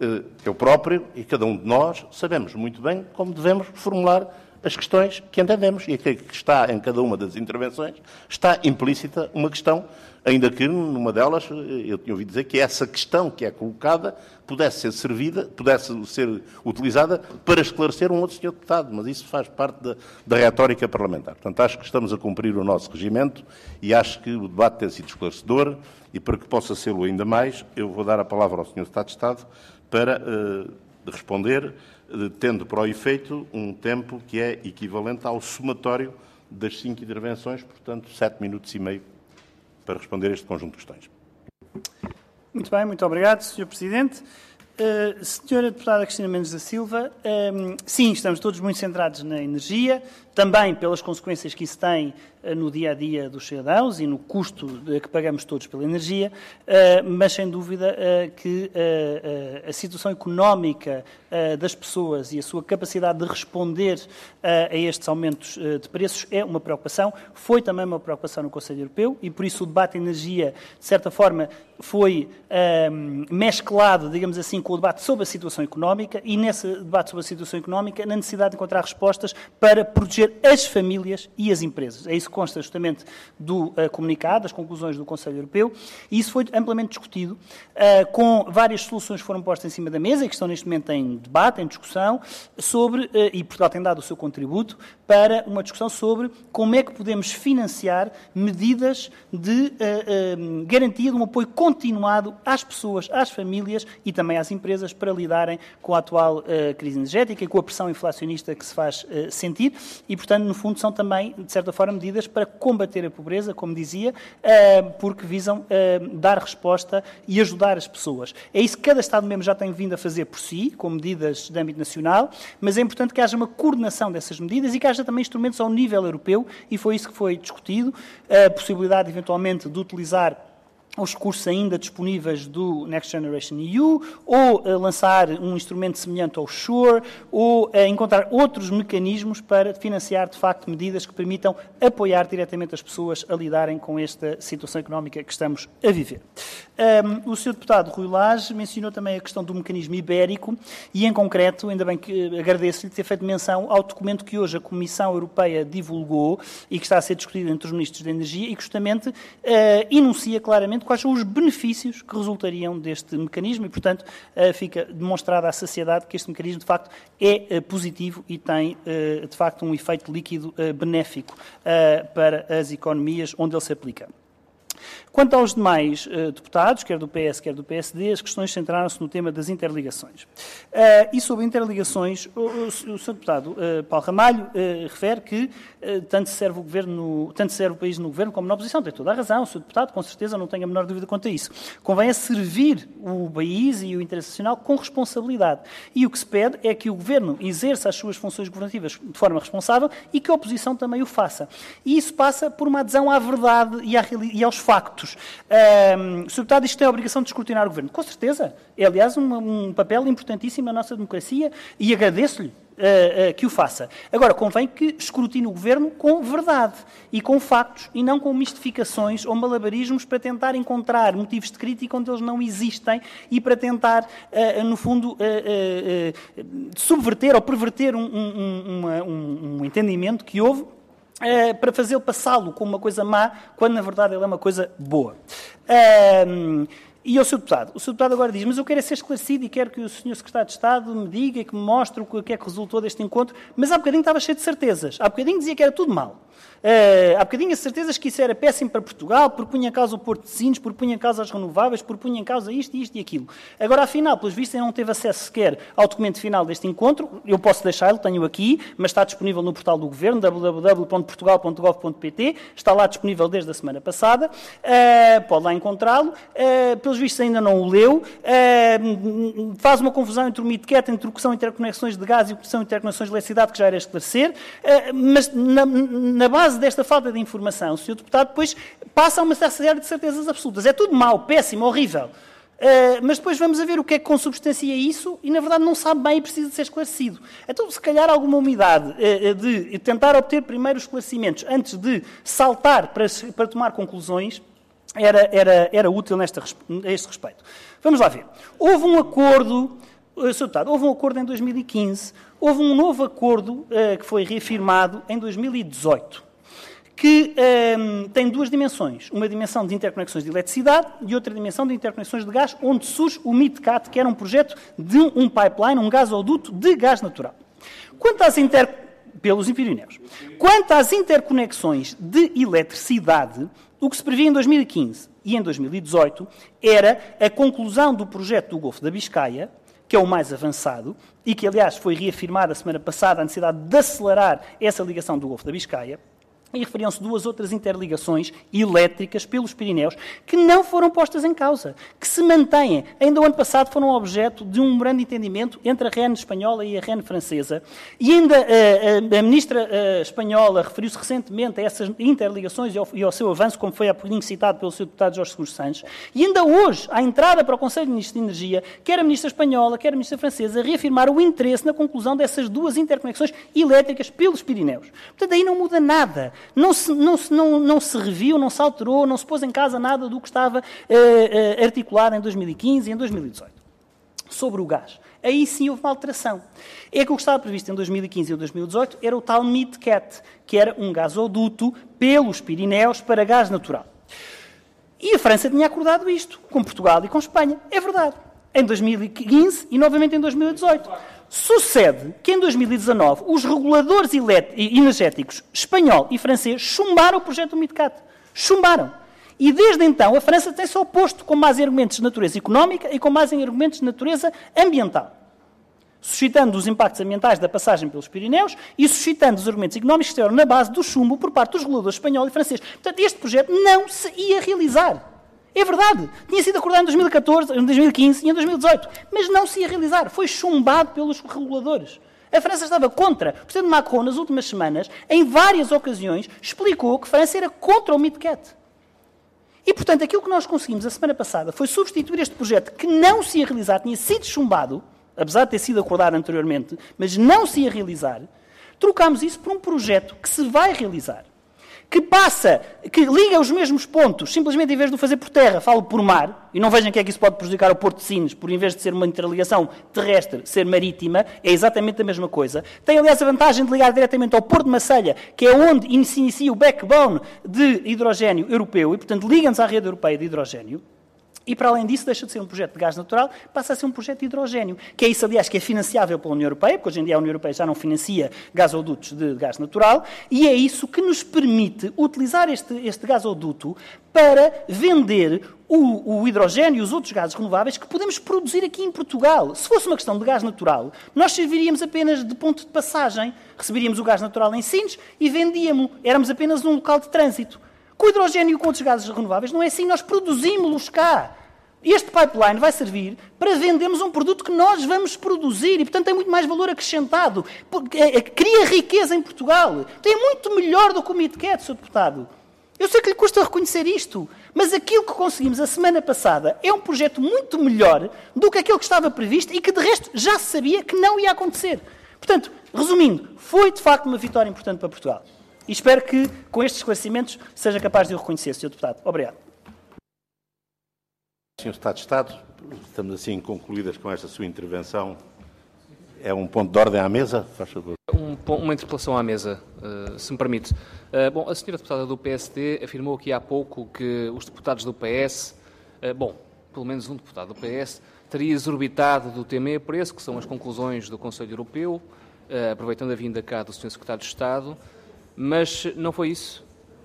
Speaker 1: Eu próprio e cada um de nós sabemos muito bem como devemos formular as questões que entendemos. E aquilo que está em cada uma das intervenções está implícita uma questão, ainda que numa delas eu tinha ouvido dizer que essa questão que é colocada pudesse ser servida, pudesse ser utilizada para esclarecer um outro senhor deputado, mas isso faz parte da, da retórica parlamentar. Portanto, acho que estamos a cumprir o nosso regimento e acho que o debate tem sido esclarecedor e para que possa ser-lo ainda mais, eu vou dar a palavra ao senhor Secretário de Estado para uh, responder, uh, tendo para o efeito um tempo que é equivalente ao somatório das cinco intervenções, portanto, sete minutos e meio para responder a este conjunto de questões.
Speaker 2: Muito bem, muito obrigado, senhor Presidente. Uh, senhora Deputada Cristina Mendes da Silva, um, sim, estamos todos muito centrados na energia, também pelas consequências que isso tem uh, no dia-a-dia dos cidadãos e no custo de, que pagamos todos pela energia, uh, mas sem dúvida uh, que uh, uh, a situação económica uh, das pessoas e a sua capacidade de responder uh, a estes aumentos uh, de preços é uma preocupação, foi também uma preocupação no Conselho Europeu e por isso o debate de energia, de certa forma, foi uh, mesclado, digamos assim, com o debate sobre a situação económica e nesse debate sobre a situação económica na necessidade de encontrar respostas para proteger as famílias e as empresas. É isso que consta justamente do uh, comunicado, das conclusões do Conselho Europeu, e isso foi amplamente discutido, uh, com várias soluções que foram postas em cima da mesa e que estão neste momento em debate, em discussão, sobre, uh, e Portugal tem dado o seu contributo, para uma discussão sobre como é que podemos financiar medidas de uh, uh, garantia de um apoio continuado às pessoas, às famílias e também às as empresas para lidarem com a atual uh, crise energética e com a pressão inflacionista que se faz uh, sentir e, portanto, no fundo, são também, de certa forma, medidas para combater a pobreza, como dizia, uh, porque visam uh, dar resposta e ajudar as pessoas. É isso que cada Estado-membro já tem vindo a fazer por si, com medidas de âmbito nacional, mas é importante que haja uma coordenação dessas medidas e que haja também instrumentos ao nível europeu, e foi isso que foi discutido, a possibilidade, eventualmente, de utilizar os recursos ainda disponíveis do Next Generation E U, ou uh, lançar um instrumento semelhante ao SURE, ou uh, encontrar outros mecanismos para financiar, de facto, medidas que permitam apoiar diretamente as pessoas a lidarem com esta situação económica que estamos a viver. Um, o senhor deputado Rui Lage mencionou também a questão do mecanismo ibérico e, em concreto, ainda bem que agradeço-lhe ter feito menção ao documento que hoje a Comissão Europeia divulgou e que está a ser discutido entre os ministros da Energia e que justamente uh, enuncia claramente quais são os benefícios que resultariam deste mecanismo e, portanto, uh, fica demonstrada à sociedade que este mecanismo, de facto, é uh, positivo e tem, uh, de facto, um efeito líquido uh, benéfico uh, para as economias onde ele se aplica. Quanto aos demais uh, deputados, quer do P S, quer do P S D, as questões centraram-se no tema das interligações. Uh, e sobre interligações, o, o, o senhor deputado uh, Paulo Ramalho uh, refere que uh, tanto serve o governo, tanto serve o país no governo como na oposição. Tem toda a razão, o senhor deputado, com certeza, não tenho a menor dúvida quanto a isso. Convém a servir o país e o interesse nacional com responsabilidade. E o que se pede é que o governo exerça as suas funções governativas de forma responsável e que a oposição também o faça. E isso passa por uma adesão à verdade e, à, e aos factos. Um, o senhor deputado diz que tem a obrigação de escrutinar o governo. Com certeza. É, aliás, um, um papel importantíssimo na nossa democracia e agradeço-lhe uh, uh, que o faça. Agora, convém que escrutine o governo com verdade e com factos e não com mistificações ou malabarismos para tentar encontrar motivos de crítica onde eles não existem e para tentar, uh, no fundo, uh, uh, uh, subverter ou perverter um, um, uma, um, um entendimento que houve Uh, para fazê-lo passá-lo como uma coisa má, quando na verdade ele é uma coisa boa. Uh, e ao senhor deputado, o senhor deputado agora diz, mas eu quero é ser esclarecido e quero que o senhor secretário de Estado me diga e que me mostre o que é que resultou deste encontro, mas há bocadinho estava cheio de certezas, há bocadinho dizia que era tudo mal. Uh, há bocadinho as certezas que isso era péssimo para Portugal, porque punha em causa o Porto de Sines, porque punha em causa as renováveis, porque punha em causa isto, isto e aquilo. Agora, afinal, pelos vistos, ele não teve acesso sequer ao documento final deste encontro. Eu posso deixá-lo, tenho aqui, mas está disponível no portal do Governo, w w w ponto portugal ponto gov ponto p t. Está lá disponível desde a semana passada. Uh, pode lá encontrá-lo. Uh, pelos vistos, ainda não o leu. Uh, faz uma confusão entre o MidCat, entre o que são interconexões de gás e o que são interconexões de eletricidade, que já era esclarecer. Uh, mas, na, na base desta falta de informação, o senhor deputado depois passa a uma série de certezas absolutas. É tudo mau, péssimo, horrível. Uh, mas depois vamos a ver o que é que consubstancia isso e, na verdade, não sabe bem e precisa de ser esclarecido. Então, se calhar, alguma umidade uh, de tentar obter primeiro os esclarecimentos antes de saltar para, para tomar conclusões era, era, era útil nesta, a este respeito. Vamos lá ver. Houve um acordo... senhor deputado, houve um acordo em dois mil e quinze, houve um novo acordo uh, que foi reafirmado em dois mil e dezoito. Que um, tem duas dimensões. Uma dimensão de interconexões de eletricidade e outra dimensão de interconexões de gás, onde surge o MidCat, que era um projeto de um pipeline, um gasoduto de gás natural. Quanto às inter... pelos Pirineus. Quanto às interconexões de eletricidade, o que se previa em dois mil e quinze e em dois mil e dezoito era a conclusão do projeto do Golfo da Biscaia, que é o mais avançado, e que, aliás, foi reafirmada a semana passada a necessidade de acelerar essa ligação do Golfo da Biscaia. E referiam-se duas outras interligações elétricas pelos Pirineus que não foram postas em causa, que se mantêm. Ainda o ano passado foram objeto de um grande entendimento entre a R E N espanhola e a R E N francesa. E ainda a, a, a ministra a, espanhola referiu-se recentemente a essas interligações e ao, e ao seu avanço, como foi há pouquinho citado pelo seu deputado Jorge Seguro Santos. E ainda hoje, à entrada para o Conselho de Ministros de Energia, quer a ministra espanhola, quer a ministra francesa, reafirmaram o interesse na conclusão dessas duas interconexões elétricas pelos Pirineus. Portanto, aí não muda nada. Não se, não, se, não, não se reviu, não se alterou, não se pôs em causa nada do que estava uh, uh, articulado em dois mil e quinze e em dois mil e dezoito. Sobre o gás, aí sim houve uma alteração. É que o que estava previsto em dois mil e quinze e dois mil e dezoito era o tal MidCat, que era um gasoduto pelos Pirineus para gás natural. E a França tinha acordado isto, com Portugal e com Espanha. É verdade. Em dois mil e quinze e novamente em dois mil e dezoito. Sucede que em dois mil e dezanove os reguladores energéticos espanhol e francês chumbaram o projeto do MidCat. Chumbaram. E desde então a França tem-se oposto com mais argumentos de natureza económica e com mais argumentos de natureza ambiental, suscitando os impactos ambientais da passagem pelos Pirineus e suscitando os argumentos económicos que estiveram na base do chumbo por parte dos reguladores espanhol e francês. Portanto, este projeto não se ia realizar. É verdade. Tinha sido acordado em dois mil e catorze, em dois mil e quinze e em dois mil e dezoito, mas não se ia realizar. Foi chumbado pelos reguladores. A França estava contra. O presidente Macron, nas últimas semanas, em várias ocasiões, explicou que a França era contra o MidCat. E, portanto, aquilo que nós conseguimos a semana passada foi substituir este projeto que não se ia realizar, tinha sido chumbado, apesar de ter sido acordado anteriormente, mas não se ia realizar, trocámos isso por um projeto que se vai realizar, que passa, que liga os mesmos pontos, simplesmente em vez de o fazer por terra, falo por mar, e não vejam que é que isso pode prejudicar o Porto de Sines, por em vez de ser uma interligação terrestre, ser marítima, é exatamente a mesma coisa. Tem, aliás, a vantagem de ligar diretamente ao Porto de Marselha, que é onde se inicia o backbone de hidrogénio europeu, e, portanto, liga-nos à rede europeia de hidrogénio. E, para além disso, deixa de ser um projeto de gás natural, passa a ser um projeto de hidrogénio, que é isso, aliás, que é financiável pela União Europeia, porque hoje em dia a União Europeia já não financia gasodutos de gás natural, e é isso que nos permite utilizar este, este gasoduto para vender o, o hidrogénio e os outros gases renováveis que podemos produzir aqui em Portugal. Se fosse uma questão de gás natural, nós serviríamos apenas de ponto de passagem. Receberíamos o gás natural em Sines e vendíamos. Éramos apenas um local de trânsito. Com o hidrogénio e com outros gases renováveis não é assim, nós produzimos-los cá. Este pipeline vai servir para vendermos um produto que nós vamos produzir e, portanto, tem muito mais valor acrescentado. Cria riqueza em Portugal. Tem muito melhor do que o MidCat, senhor Deputado. Eu sei que lhe custa reconhecer isto, mas aquilo que conseguimos a semana passada é um projeto muito melhor do que aquele que estava previsto e que, de resto, já se sabia que não ia acontecer. Portanto, resumindo, foi, de facto, uma vitória importante para Portugal. E espero que, com estes esclarecimentos, seja capaz de o reconhecer, senhor Deputado. Obrigado.
Speaker 1: senhor Secretário de Estado, estamos assim concluídas com esta sua intervenção. É um ponto de ordem à mesa? Faz favor.
Speaker 7: Um, uma interpelação à mesa, uh, se me permite. Uh, bom, a senhora deputada do P S D afirmou aqui há pouco que os deputados do P S, uh, bom, pelo menos um deputado do P S, teria exorbitado do tema e preço, que são as conclusões do Conselho Europeu, uh, aproveitando a vinda cá do senhor Secretário de Estado. Mas não foi isso?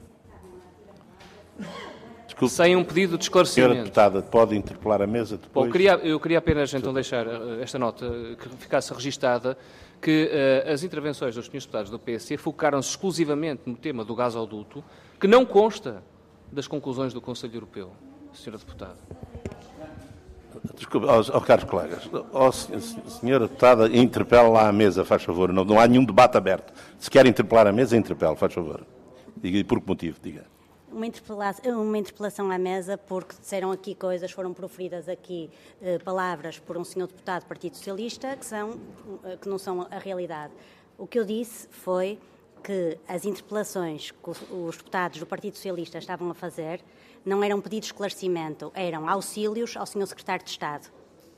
Speaker 1: Desculpe.
Speaker 7: Sem um pedido de esclarecimento.
Speaker 1: Senhora Deputada, pode interpelar a mesa depois?
Speaker 7: Bom, eu, queria, eu queria apenas então deixar esta nota, que ficasse registada, que uh, as intervenções dos senhores deputados do P S D focaram-se exclusivamente no tema do gasoduto, que não consta das conclusões do Conselho Europeu, senhora Deputada.
Speaker 1: Desculpe, aos, aos caros colegas, oh, senhora Deputada, interpela lá a mesa, faz favor. Não, não há nenhum debate aberto. Se quer interpelar a mesa, interpele, faz favor. Diga, e por que motivo? Diga.
Speaker 9: Uma interpelação, uma interpelação à mesa, porque disseram aqui coisas, foram proferidas aqui eh, palavras por um senhor deputado do Partido Socialista que, são, que não são a realidade. O que eu disse foi que as interpelações que os deputados do Partido Socialista estavam a fazer não eram pedidos de esclarecimento, eram auxílios ao senhor Secretário de Estado.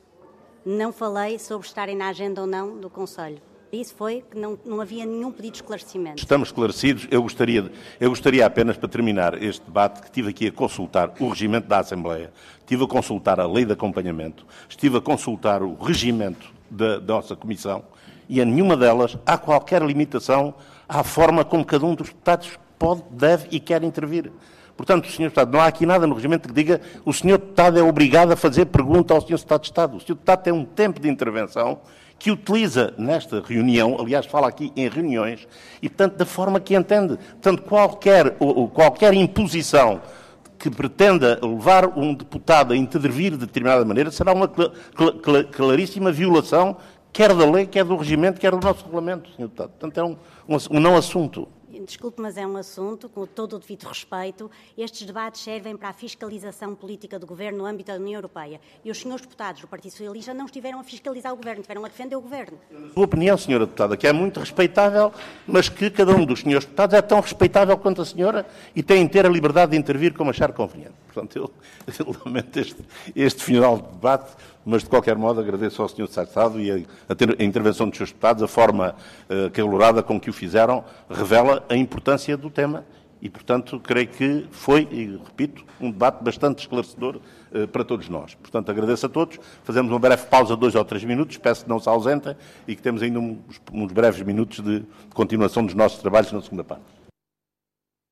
Speaker 9: Não falei sobre estarem na agenda ou não do Conselho. Isso foi que não, não havia nenhum pedido de esclarecimento.
Speaker 1: Estamos esclarecidos. Eu gostaria, de, eu gostaria apenas, para terminar este debate, que estive aqui a consultar o regimento da Assembleia, estive a consultar a lei de acompanhamento, estive a consultar o regimento da, da nossa Comissão e a nenhuma delas há qualquer limitação à forma como cada um dos deputados pode, deve e quer intervir. Portanto, senhor Deputado, não há aqui nada no regimento que diga que o senhor Deputado é obrigado a fazer pergunta ao senhor Secretário de Estado. O senhor Deputado tem um tempo de intervenção que utiliza nesta reunião, aliás, fala aqui em reuniões, e, portanto, da forma que entende. Portanto, qualquer, qualquer imposição que pretenda levar um deputado a intervir de determinada maneira será uma claríssima violação, quer da lei, quer do regimento, quer do nosso regulamento, senhor Deputado. Portanto, é um, um, um não assunto.
Speaker 9: Desculpe, mas é um assunto, com todo o devido respeito, estes debates servem para a fiscalização política do Governo no âmbito da União Europeia. E os senhores deputados do Partido Socialista não estiveram a fiscalizar o Governo, estiveram a defender o Governo.
Speaker 1: A sua opinião, senhora Deputada, que é muito respeitável, mas que cada um dos senhores deputados é tão respeitável quanto a senhora e tem inteira liberdade de intervir como achar conveniente. Portanto, eu, eu lamento este, este final de debate, mas, de qualquer modo, agradeço ao senhor Secretário de Estado e a, a, a intervenção dos seus deputados, a forma uh, calorada com que o fizeram, revela a importância do tema e, portanto, creio que foi, e repito, um debate bastante esclarecedor uh, para todos nós. Portanto, agradeço a todos. Fazemos uma breve pausa de dois ou três minutos, peço que não se ausentem e que temos ainda uns, uns breves minutos de continuação dos nossos trabalhos na segunda parte.